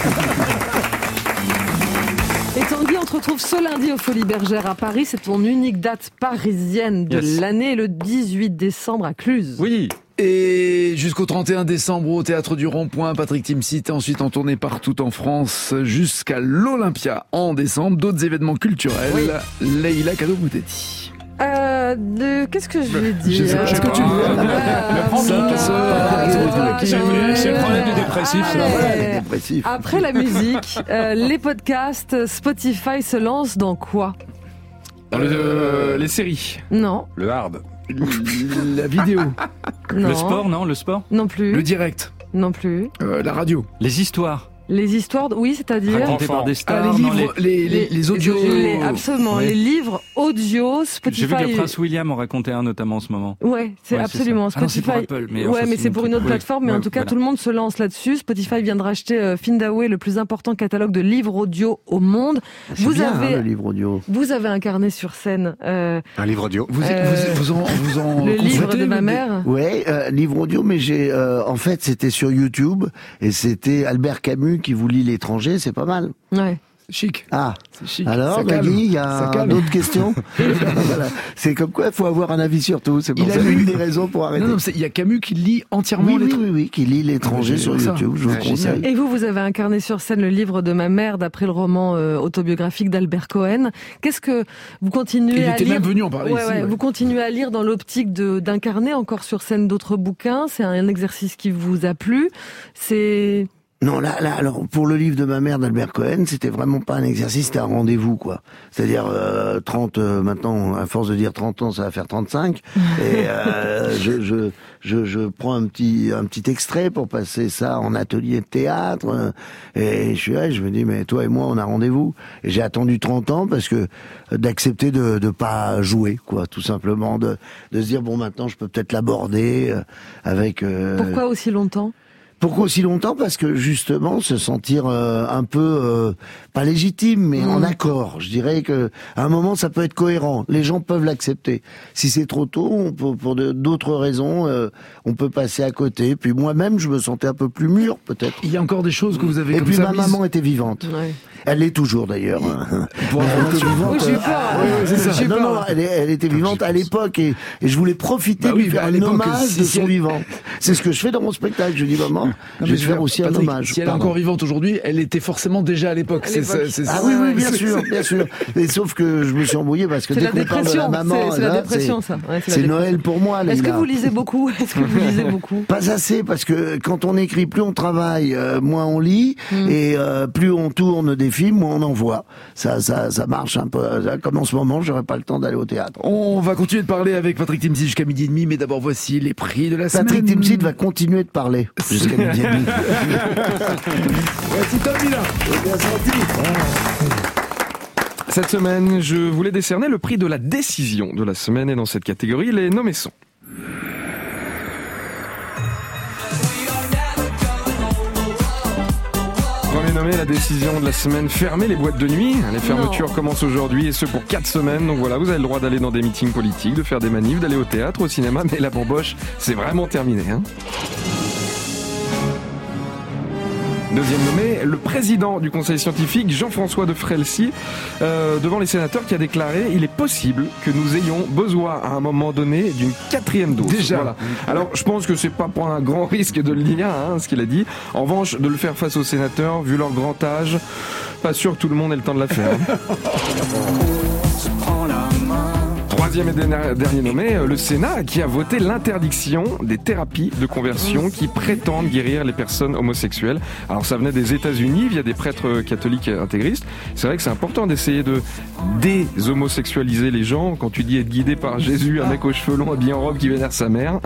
Et Tanguy, on te retrouve ce lundi aux Folies Bergères à Paris. C'est ton unique date parisienne de yes. l'année, le dix-huit décembre à Cluse. Oui. Et jusqu'au trente et un décembre au Théâtre du Rond-Point, Patrick Timsit, ensuite en tournée partout en France jusqu'à l'Olympia en décembre. D'autres événements culturels, oui. Leïla Kado-Boutetti. Euh... Euh, de... Qu'est-ce que je vais dire? Je sais pas ce que tu veux. C'est le problème des dépressifs, ça. Allez. Dépressif. Après la musique, euh, les podcasts, Spotify se lance dans quoi? Dans le, euh, les séries. Non. Le hard. La vidéo. Non. Le sport, non? Le sport? Non plus. Le direct. Non plus. Euh, la radio. Les histoires. Les histoires, oui, c'est-à-dire Racontées par des Ah, stars. les non, livres, les, les, les audios. les- absolument, Oui. les livres audio, Spotify. J'ai vu que le prince William en racontait un notamment en ce moment. Ouais, c'est Ouais, absolument c'est ça. Ah non, c'est Spotify. pour Apple, mais ouais, enfin, mais c'est c'est une pour une autre truc- plateforme. Mais oui, en tout cas, voilà. tout le monde se lance là-dessus. Spotify vient de racheter euh, Findaway, le plus important catalogue de livres audio au monde. C'est Vous bien, avez, hein, le livre audio. vous avez incarné sur scène euh, Un livre audio. Vous, Euh, vous, vous en, vous en le livre consultez, de ma des- mère. Ouais, euh, livre audio, mais j'ai, euh, en fait, c'était sur YouTube et c'était Albert Camus qui vous lit L'étranger, c'est pas mal. Ouais. C'est chic. Ah, C'est chic. alors, Ça calme. Nagui, il y Ça a calme. d'autres questions. Voilà. C'est comme quoi, il faut avoir un avis sur tout. C'est pour Il a ça lu- une des raisons pour arrêter. Non, non, c'est- il y a Camus qui lit entièrement oui, les oui, trucs. oui, oui, qui lit L'étranger Ah, sur j'ai- ça. YouTube, je vous Ouais, conseille. génial. Et vous, vous avez incarné sur scène le livre de ma mère d'après le roman euh, autobiographique d'Albert Cohen. Qu'est-ce que vous continuez Il à était lire même venu en parler Ouais, ici, ouais. ouais. Vous continuez à lire dans l'optique de d'incarner encore sur scène d'autres bouquins. C'est un exercice qui vous a plu. C'est Non, là, là, alors pour le livre de ma mère d'Albert Cohen, c'était vraiment pas un exercice, c'était un rendez-vous, quoi. C'est-à-dire euh, trente, euh, maintenant, à force de dire trente ans, ça va faire trente-cinq. Et euh, je, je, je, je prends un petit, un petit extrait pour passer ça en atelier de théâtre. euh, Et je suis là, je me dis, mais toi et moi, on a rendez-vous. Et j'ai attendu trente ans parce que euh, d'accepter de, de pas jouer, quoi, tout simplement, de, de se dire bon, maintenant, je peux peut-être l'aborder euh, avec. Euh, pourquoi aussi longtemps? Pourquoi aussi longtemps? Parce que justement, se sentir euh, un peu euh, pas légitime, mais Mmh. en accord. Je dirais que à un moment, ça peut être cohérent. Les gens peuvent l'accepter. Si c'est trop tôt, on peut, pour de- d'autres raisons, euh, on peut passer à côté. Puis moi-même, je me sentais un peu plus mûr, peut-être. Il y a encore des choses que vous avez Et comme puis ça ma mises- maman était vivante. Ouais. Elle l'est toujours d'ailleurs. Pour Elle était vivante. Oui, j'ai eu peur. Ah, ouais, c'est ça. J'ai eu Non, peur. non, elle, est- elle était vivante à l'époque et, et je voulais profiter Bah de oui, lui faire bah à un l'époque, hommage si- de si son elle- vivant. C'est ce que je fais dans mon spectacle. Je dis maman, Non, je mais vais te faire aussi un Patrick, hommage. Si elle est Pardon. encore vivante aujourd'hui, elle était forcément déjà à l'époque. À C'est l'époque. ça, c'est Ah ça. oui, oui, Ouais, bien c'est- sûr, bien sûr. Et sauf que je me suis embrouillé parce que C'est dès la qu'on parle de la dépression. maman, C'est c'est la là, dépression, c'est- ça. Ouais, c'est la Noël dépression. pour moi. Est-ce que Leïla. vous lisez beaucoup? Est-ce que vous lisez beaucoup? Pas assez, parce que quand on écrit, plus on travaille, euh, moins on lit, Mm. et euh, plus on tourne des films, moins on en voit. Ça, ça, ça marche un peu. Là, comme en ce moment, j'aurais pas le temps d'aller au théâtre. On va continuer de parler avec Patrick Timsit jusqu'à midi et demi, mais d'abord voici les prix de la Patrick semaine. Timsit va continuer de parler jusqu'à midi et demi. Voici Tom Villa. Bien senti. Cette semaine, je voulais décerner le prix de la décision de la semaine et dans cette catégorie, les nommés sont. Premier nommé, la décision de la semaine, fermer les boîtes de nuit. Les fermetures Non. commencent aujourd'hui et ce pour quatre semaines. Donc voilà, vous avez le droit d'aller dans des meetings politiques, de faire des manifs, d'aller au théâtre, au cinéma, mais la bamboche, c'est vraiment terminé. Hein. Deuxième nommé, le président du conseil scientifique, Jean-François de Frelcy, euh, devant les sénateurs, qui a déclaré « Il est possible que nous ayons besoin à un moment donné d'une quatrième dose ». Déjà. Voilà. Alors, je pense que c'est pas pour un grand risque de le lire, hein, ce qu'il a dit. En revanche, de le faire face aux sénateurs, vu leur grand âge, pas sûr que tout le monde ait le temps de la faire. hein. Troisième et dernier dernier nommé, euh, le Sénat qui a voté l'interdiction des thérapies de conversion qui prétendent guérir les personnes homosexuelles. Alors ça venait des États-Unis via des prêtres catholiques intégristes. C'est vrai que c'est important d'essayer de déshomosexualiser les gens. Quand tu dis être guidé par Jésus, un mec aux cheveux longs habillé en robe qui vénère sa mère.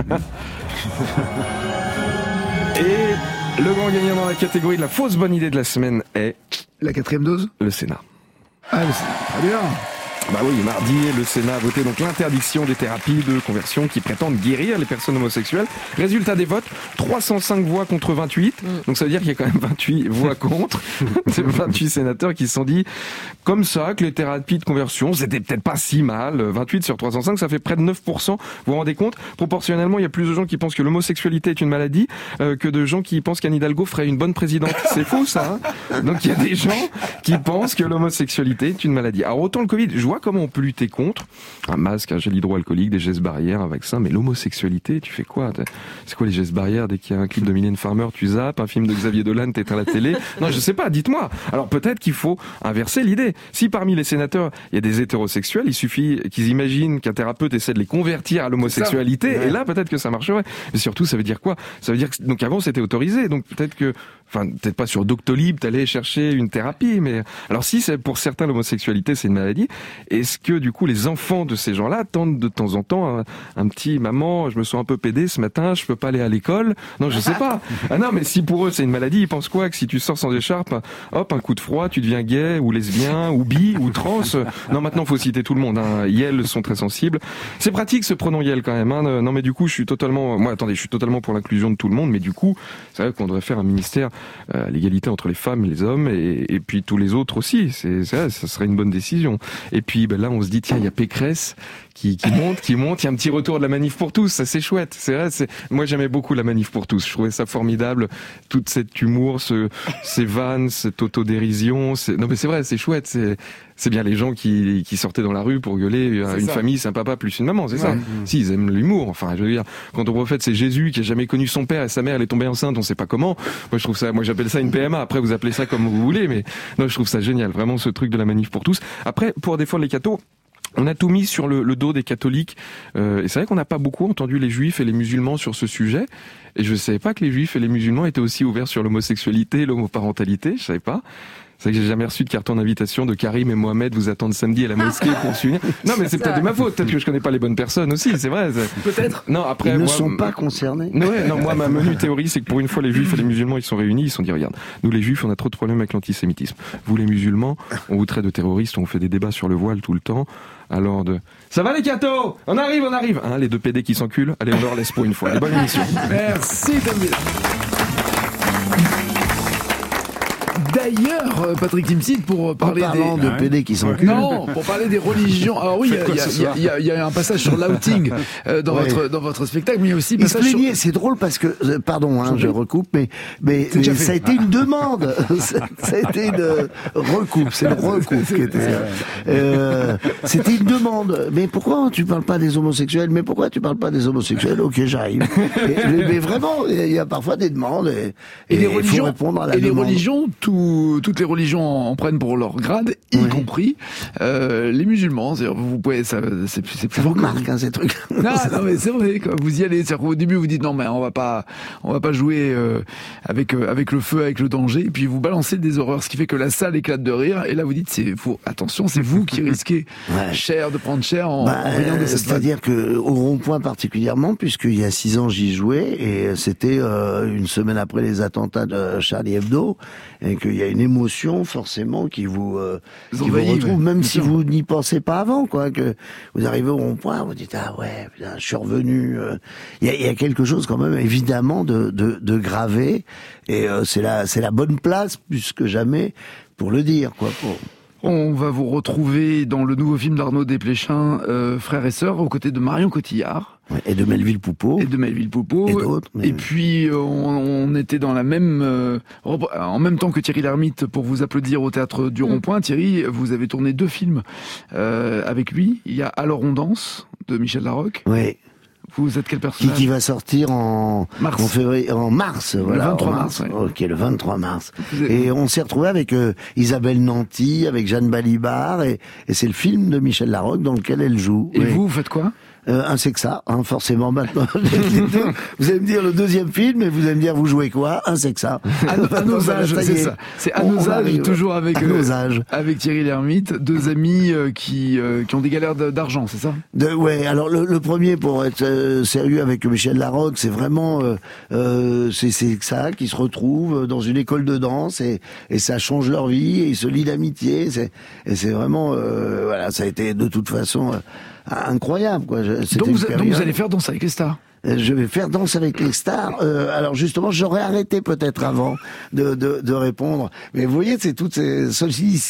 Et le grand gagnant dans la catégorie de la fausse bonne idée de la semaine est La quatrième dose. le Sénat. Ah, mais c'est très bien. Bah oui, mardi, le Sénat a voté donc l'interdiction des thérapies de conversion qui prétendent guérir les personnes homosexuelles. Résultat des votes, trois cent cinq voix contre vingt-huit. Donc ça veut dire qu'il y a quand même vingt-huit voix contre. C'est vingt-huit sénateurs qui se sont dit comme ça que les thérapies de conversion, c'était peut-être pas si mal. vingt-huit sur trois cent cinq, ça fait près de neuf pour cent. Vous vous rendez compte? Proportionnellement, il y a plus de gens qui pensent que l'homosexualité est une maladie euh, que de gens qui pensent qu'Anne Hidalgo ferait une bonne présidente. C'est fou ça, hein. Donc il y a des gens qui pensent que l'homosexualité est une maladie. Alors autant le Covid, je vois vois comment on peut lutter contre. Un masque, un gel hydroalcoolique, des gestes barrières, un vaccin, mais l'homosexualité, tu fais quoi? C'est quoi les gestes barrières? Dès qu'il y a un clip de Mylène Farmer, tu zappes, un film de Xavier Dolan, t'éteins la télé. Non, je sais pas, dites-moi. Alors peut-être qu'il faut inverser l'idée. Si parmi les sénateurs, il y a des hétérosexuels, il suffit qu'ils imaginent qu'un thérapeute essaie de les convertir à l'homosexualité, ouais. Et là, peut-être que ça marcherait. Mais surtout, ça veut dire quoi? Ça veut dire que, donc avant, c'était autorisé, donc peut-être que, enfin, peut-être pas sur Doctolib, t'allais chercher une thérapie, mais alors si c'est pour certains l'homosexualité, c'est une maladie, est-ce que du coup les enfants de ces gens-là tentent de temps en temps un, un petit maman, je me sens un peu pédé ce matin, je peux pas aller à l'école? Non, je sais pas. Ah non, mais si pour eux c'est une maladie, ils pensent quoi? Que si tu sors sans écharpe, hop, un coup de froid, tu deviens gay ou lesbien ou bi ou trans? Non, maintenant faut citer tout le monde. Hein. Yel sont très sensibles. C'est pratique ce pronom Yel quand même. Hein. Non, mais du coup, je suis totalement, moi, attendez, je suis totalement pour l'inclusion de tout le monde, mais du coup, c'est vrai qu'on devrait faire un ministère à l'égalité entre les femmes et les hommes, et, et puis tous les autres aussi. C'est, c'est vrai, ça serait une bonne décision. Et puis ben là, on se dit tiens, il y a Pécresse qui, qui monte, qui monte. Il y a un petit retour de la manif pour tous. Ça, c'est chouette. C'est vrai. C'est... Moi, j'aimais beaucoup la manif pour tous. Je trouvais ça formidable. Toute cet humour, ce, ces vannes, cette autodérision. C'est... Non, mais c'est vrai, c'est chouette. C'est, c'est bien les gens qui, qui sortaient dans la rue pour gueuler à une ça. famille, c'est un papa plus une maman, c'est ouais. ça. Mmh. Si, ils aiment l'humour. Enfin, je veux dire, quand on prophète, c'est Jésus qui a jamais connu son père et sa mère, elle est tombée enceinte, on sait pas comment. Moi, je trouve ça, moi, j'appelle ça une P M A. Après, vous appelez ça comme vous voulez, mais non, je trouve ça génial. Vraiment, ce truc de la manif pour tous. Après, pour défendre les cathos, on a tout mis sur le, le dos des catholiques. Euh, et c'est vrai qu'on n'a pas beaucoup entendu les juifs et les musulmans sur ce sujet. Et je ne savais pas que les juifs et les musulmans étaient aussi ouverts sur l'homosexualité, l'homoparentalité. Je savais pas. C'est vrai que j'ai jamais reçu de carton d'invitation de Karim et Mohamed vous attendent samedi à la mosquée pour s'unir. Non, mais c'est peut-être de ma faute. Peut-être que je connais pas les bonnes personnes aussi. C'est vrai. C'est... Peut-être. Non, après. Ils moi, ne sont pas concernés. Non, ouais, non, moi, ma menue théorie, c'est que pour une fois, les juifs et les musulmans, ils sont réunis. Ils se sont dit, regarde, nous, les juifs, on a trop de problèmes avec l'antisémitisme. Vous, les musulmans, on vous traite de terroristes, on fait des débats sur le voile tout le temps. Alors de... Ça va les cathos? On arrive, on arrive. Hein, les deux pédés qui s'enculent. Allez, on leur laisse pour une fois. Allez, bonne émission. Merci, David. D'ailleurs, Patrick Timsit, pour parler en parlant des... de pédés qui s'enculent. Non, pour parler des religions. Alors oui, il y, y, y, y a un passage sur l'outing euh, dans, ouais. votre, dans votre spectacle, mais il y a aussi... Il se plaignait, sur... c'est drôle parce que, euh, pardon, hein, je recoupe, mais, mais, mais ça a été une demande. ça, ça a été une recoupe, c'est le recoupe qui était... Euh, c'était une demande. Mais pourquoi tu parles pas des homosexuels? Mais pourquoi tu parles pas des homosexuels? Ok, j'arrive. Et, mais vraiment, il y a parfois des demandes et, et, et les religions, il faut répondre à la et demande. Et les religions, tout, toutes les religions en prennent pour leur grade, y oui. compris euh, les musulmans. C'est-à-dire, vous pouvez, ça, c'est, c'est plus fort. Marque, hein, ces trucs. Non, non, mais c'est vrai. Quoi. Vous y allez. C'est-à-dire, au début, vous dites non, mais on va pas, on va pas jouer euh, avec euh, avec le feu, avec le danger. Et puis vous balancez des horreurs, ce qui fait que la salle éclate de rire. Et là, vous dites, c'est faut attention, c'est vous qui risquez ouais. cher de prendre cher en, bah, en riant de cette. C'est-à-dire que au Rond-Point particulièrement, puisqu'il y a six ans j'y jouais et c'était euh, une semaine après les attentats de Charlie Hebdo, et qu'il y a une émotion forcément qui vous, euh, qui vous retrouve, même si vous n'y pensez pas avant, quoi. Que vous arrivez au Rond-Point, vous dites ah ouais, putain, je suis revenu. Il y, a, y a quelque chose quand même évidemment de, de, de gravé, et euh, c'est la c'est la bonne place plus que jamais pour le dire, quoi. Pour... On va vous retrouver dans le nouveau film d'Arnaud Desplechin, euh, Frères et Sœurs, aux côtés de Marion Cotillard. Et de Melville Poupeau. Et de Melville Poupeau. Et d'autres. Mais... Et puis, on, on était dans la même, euh, en même temps que Thierry Lhermitte pour vous applaudir au Théâtre du Rond-Point. Thierry, vous avez tourné deux films, euh, avec lui. Il y a Alors on danse, de Michel Larocque. Oui. Vous êtes quel personnage? Qui, qui va sortir en mars, en février, en mars, le voilà. vingt-trois mars. Ouais. Ok, le vingt-trois mars. Et on s'est retrouvé avec euh, Isabelle Nanty, avec Jeanne Balibar, et, et c'est le film de Michel Larocque dans lequel elle joue. Et oui. vous, vous faites quoi? Euh, un sexa, hein, forcément maintenant. Vous allez me dire le deuxième film, et vous allez me dire vous jouez quoi? Un sexa. À, à nos âges, c'est ça. C'est à nos âges, toujours avec à nos âges. Euh, avec Thierry Lhermitte, deux amis euh, qui euh, qui ont des galères d'argent, c'est ça? De, ouais. Alors le, le premier, pour être euh, sérieux avec Michel Larocque, c'est vraiment euh, euh, c'est c'est ça qui se retrouvent dans une école de danse et et ça change leur vie et ils se lient d'amitié. C'est et c'est vraiment euh, voilà, ça a été de toute façon. Euh, incroyable, quoi. Donc vous, donc vous allez faire Danse avec les stars? Je vais faire Danse avec les stars. Euh, alors justement, j'aurais arrêté peut-être avant de, de, de répondre. Mais vous voyez, c'est toutes ces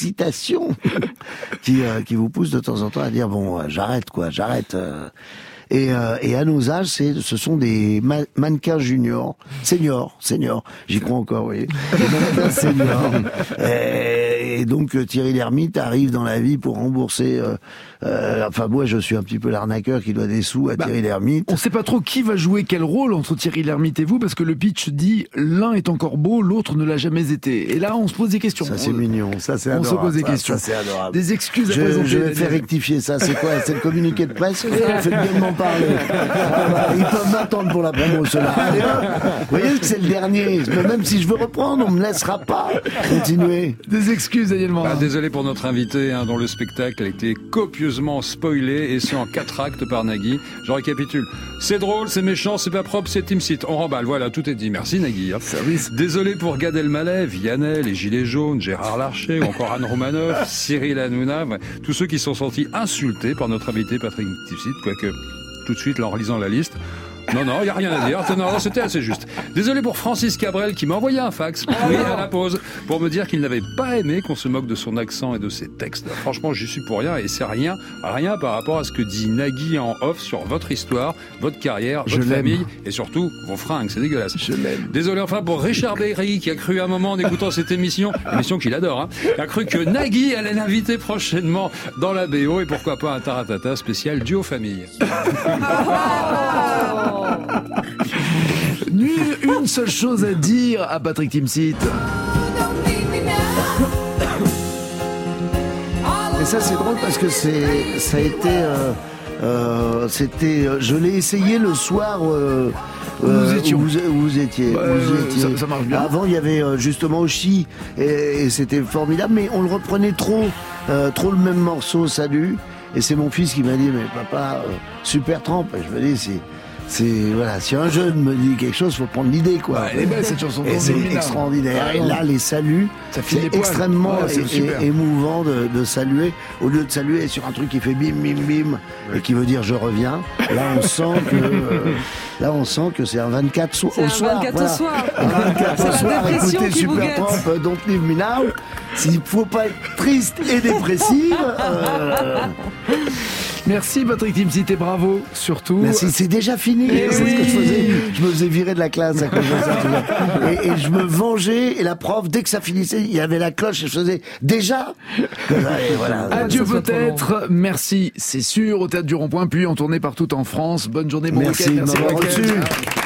sollicitations qui, euh, qui vous poussent de temps en temps à dire bon, euh, j'arrête, quoi, j'arrête. Euh. Et, euh, et à nos âges, c'est, ce sont des ma- mannequins juniors, seniors, seniors. J'y crois encore, oui. Des mannequins seniors. Et, et donc Thierry Lhermitte arrive dans la vie pour rembourser. Euh, euh, enfin, moi, je suis un petit peu l'arnaqueur qui doit des sous à Bah, Thierry Lhermitte. On sait pas trop qui va jouer quel rôle entre Thierry Lhermitte et vous, parce que le pitch dit l'un est encore beau, l'autre ne l'a jamais été. Et là, on se pose des questions. Ça, c'est on, mignon. Ça, c'est on adorable. se pose des ça, questions. Ça, c'est adorable. Des excuses à je, présenter. je vais Daniel. faire rectifier ça. C'est quoi? C'est le communiqué de presse? Faites bien de m'en parler. Ah bah, ils peuvent m'attendre pour la promo, ceux-là. Allez, hop. Vous voyez que c'est le dernier. Mais même si je veux reprendre, on me laissera pas continuer. Des excuses, Daniel Morin. Ah, désolé pour notre invité, hein, dont le spectacle a été copieusement spoilé, et ce en quatre actes par Nagui. Je récapitule. C'est drôle, c'est méchant, c'est pas propre, c'est Team Seat. On remballe, voilà, tout est dit. Merci Nagui. Hein. Service. Désolé pour Gad Elmaleh, Vianney, les Gilets jaunes, Gérard Larcher, ou encore Anne Romanoff, Cyril Hanouna, ouais, tous ceux qui sont sentis insultés par notre invité Patrick Timsit, quoique tout de suite, là, en relisant la liste, non, non, il n'y a rien à dire. Non, non, c'était assez juste. Désolé pour Francis Cabrel qui m'a envoyé un fax, oui, à la pause, pour me dire qu'il n'avait pas aimé qu'on se moque de son accent et de ses textes. Franchement, j'y suis pour rien, et c'est rien, rien par rapport à ce que dit Nagui en off sur votre histoire, votre carrière, Je votre l'aime. famille, et surtout vos fringues. C'est dégueulasse. Je l'aime. Désolé enfin pour Richard Berry qui a cru à un moment en écoutant cette émission, émission qu'il adore, hein, a cru que Nagui allait l'inviter prochainement dans la B O, et pourquoi pas un taratata spécial duo famille. Une, une seule chose à dire à Patrick Timsit. Et ça, c'est drôle parce que c'est, ça a été, euh, euh, c'était, euh, je l'ai essayé le soir. Euh, Où nous étions. Où vous, où vous étiez. Bah, où vous euh, étiez. ça- ça marche bien. Avant, il y avait euh, justement Oshi et, et c'était formidable, mais on le reprenait trop, euh, trop le même morceau. Salut. Et c'est mon fils qui m'a dit, mais papa, euh, super trempe. Et je me dis, c'est, c'est voilà, si un jeune me dit quelque chose, faut prendre l'idée, quoi. Ouais, elle est belle, cette chanson. Et c'est Formidable. extraordinaire. Ah, et non. là, les saluts, Ça file les c'est poils. extrêmement Ouais, c'est é- super. é- émouvant de, de saluer. Au lieu de saluer sur un truc qui fait bim, bim, bim, et qui veut dire je reviens. Là, on sent que, euh, là, on sent que c'est un vingt-quatre so- C'est au un soir. vingt-quatre voilà. au soir. Un vingt-quatre C'est au la soir. dépression Écoutez, qui vous Super guette. Trump, euh, Don't Leave Me Now. S'il faut pas être triste et dépressive, euh, Merci Patrick Timsit et bravo surtout. Merci, c'est déjà fini. Eh C'est oui. ce que je faisais. Je me faisais virer de la classe à cause de ça. tu vois. Et, et je me vengeais. Et la prof, dès que ça finissait, il y avait la cloche et je faisais déjà. Et voilà. Adieu Ça soit trop peut-être, merci, c'est sûr, au Théâtre du Rond-Point, puis en tournée partout en France. Bonne journée, bon Merci week-end, de m'avoir bon week-end. reçu.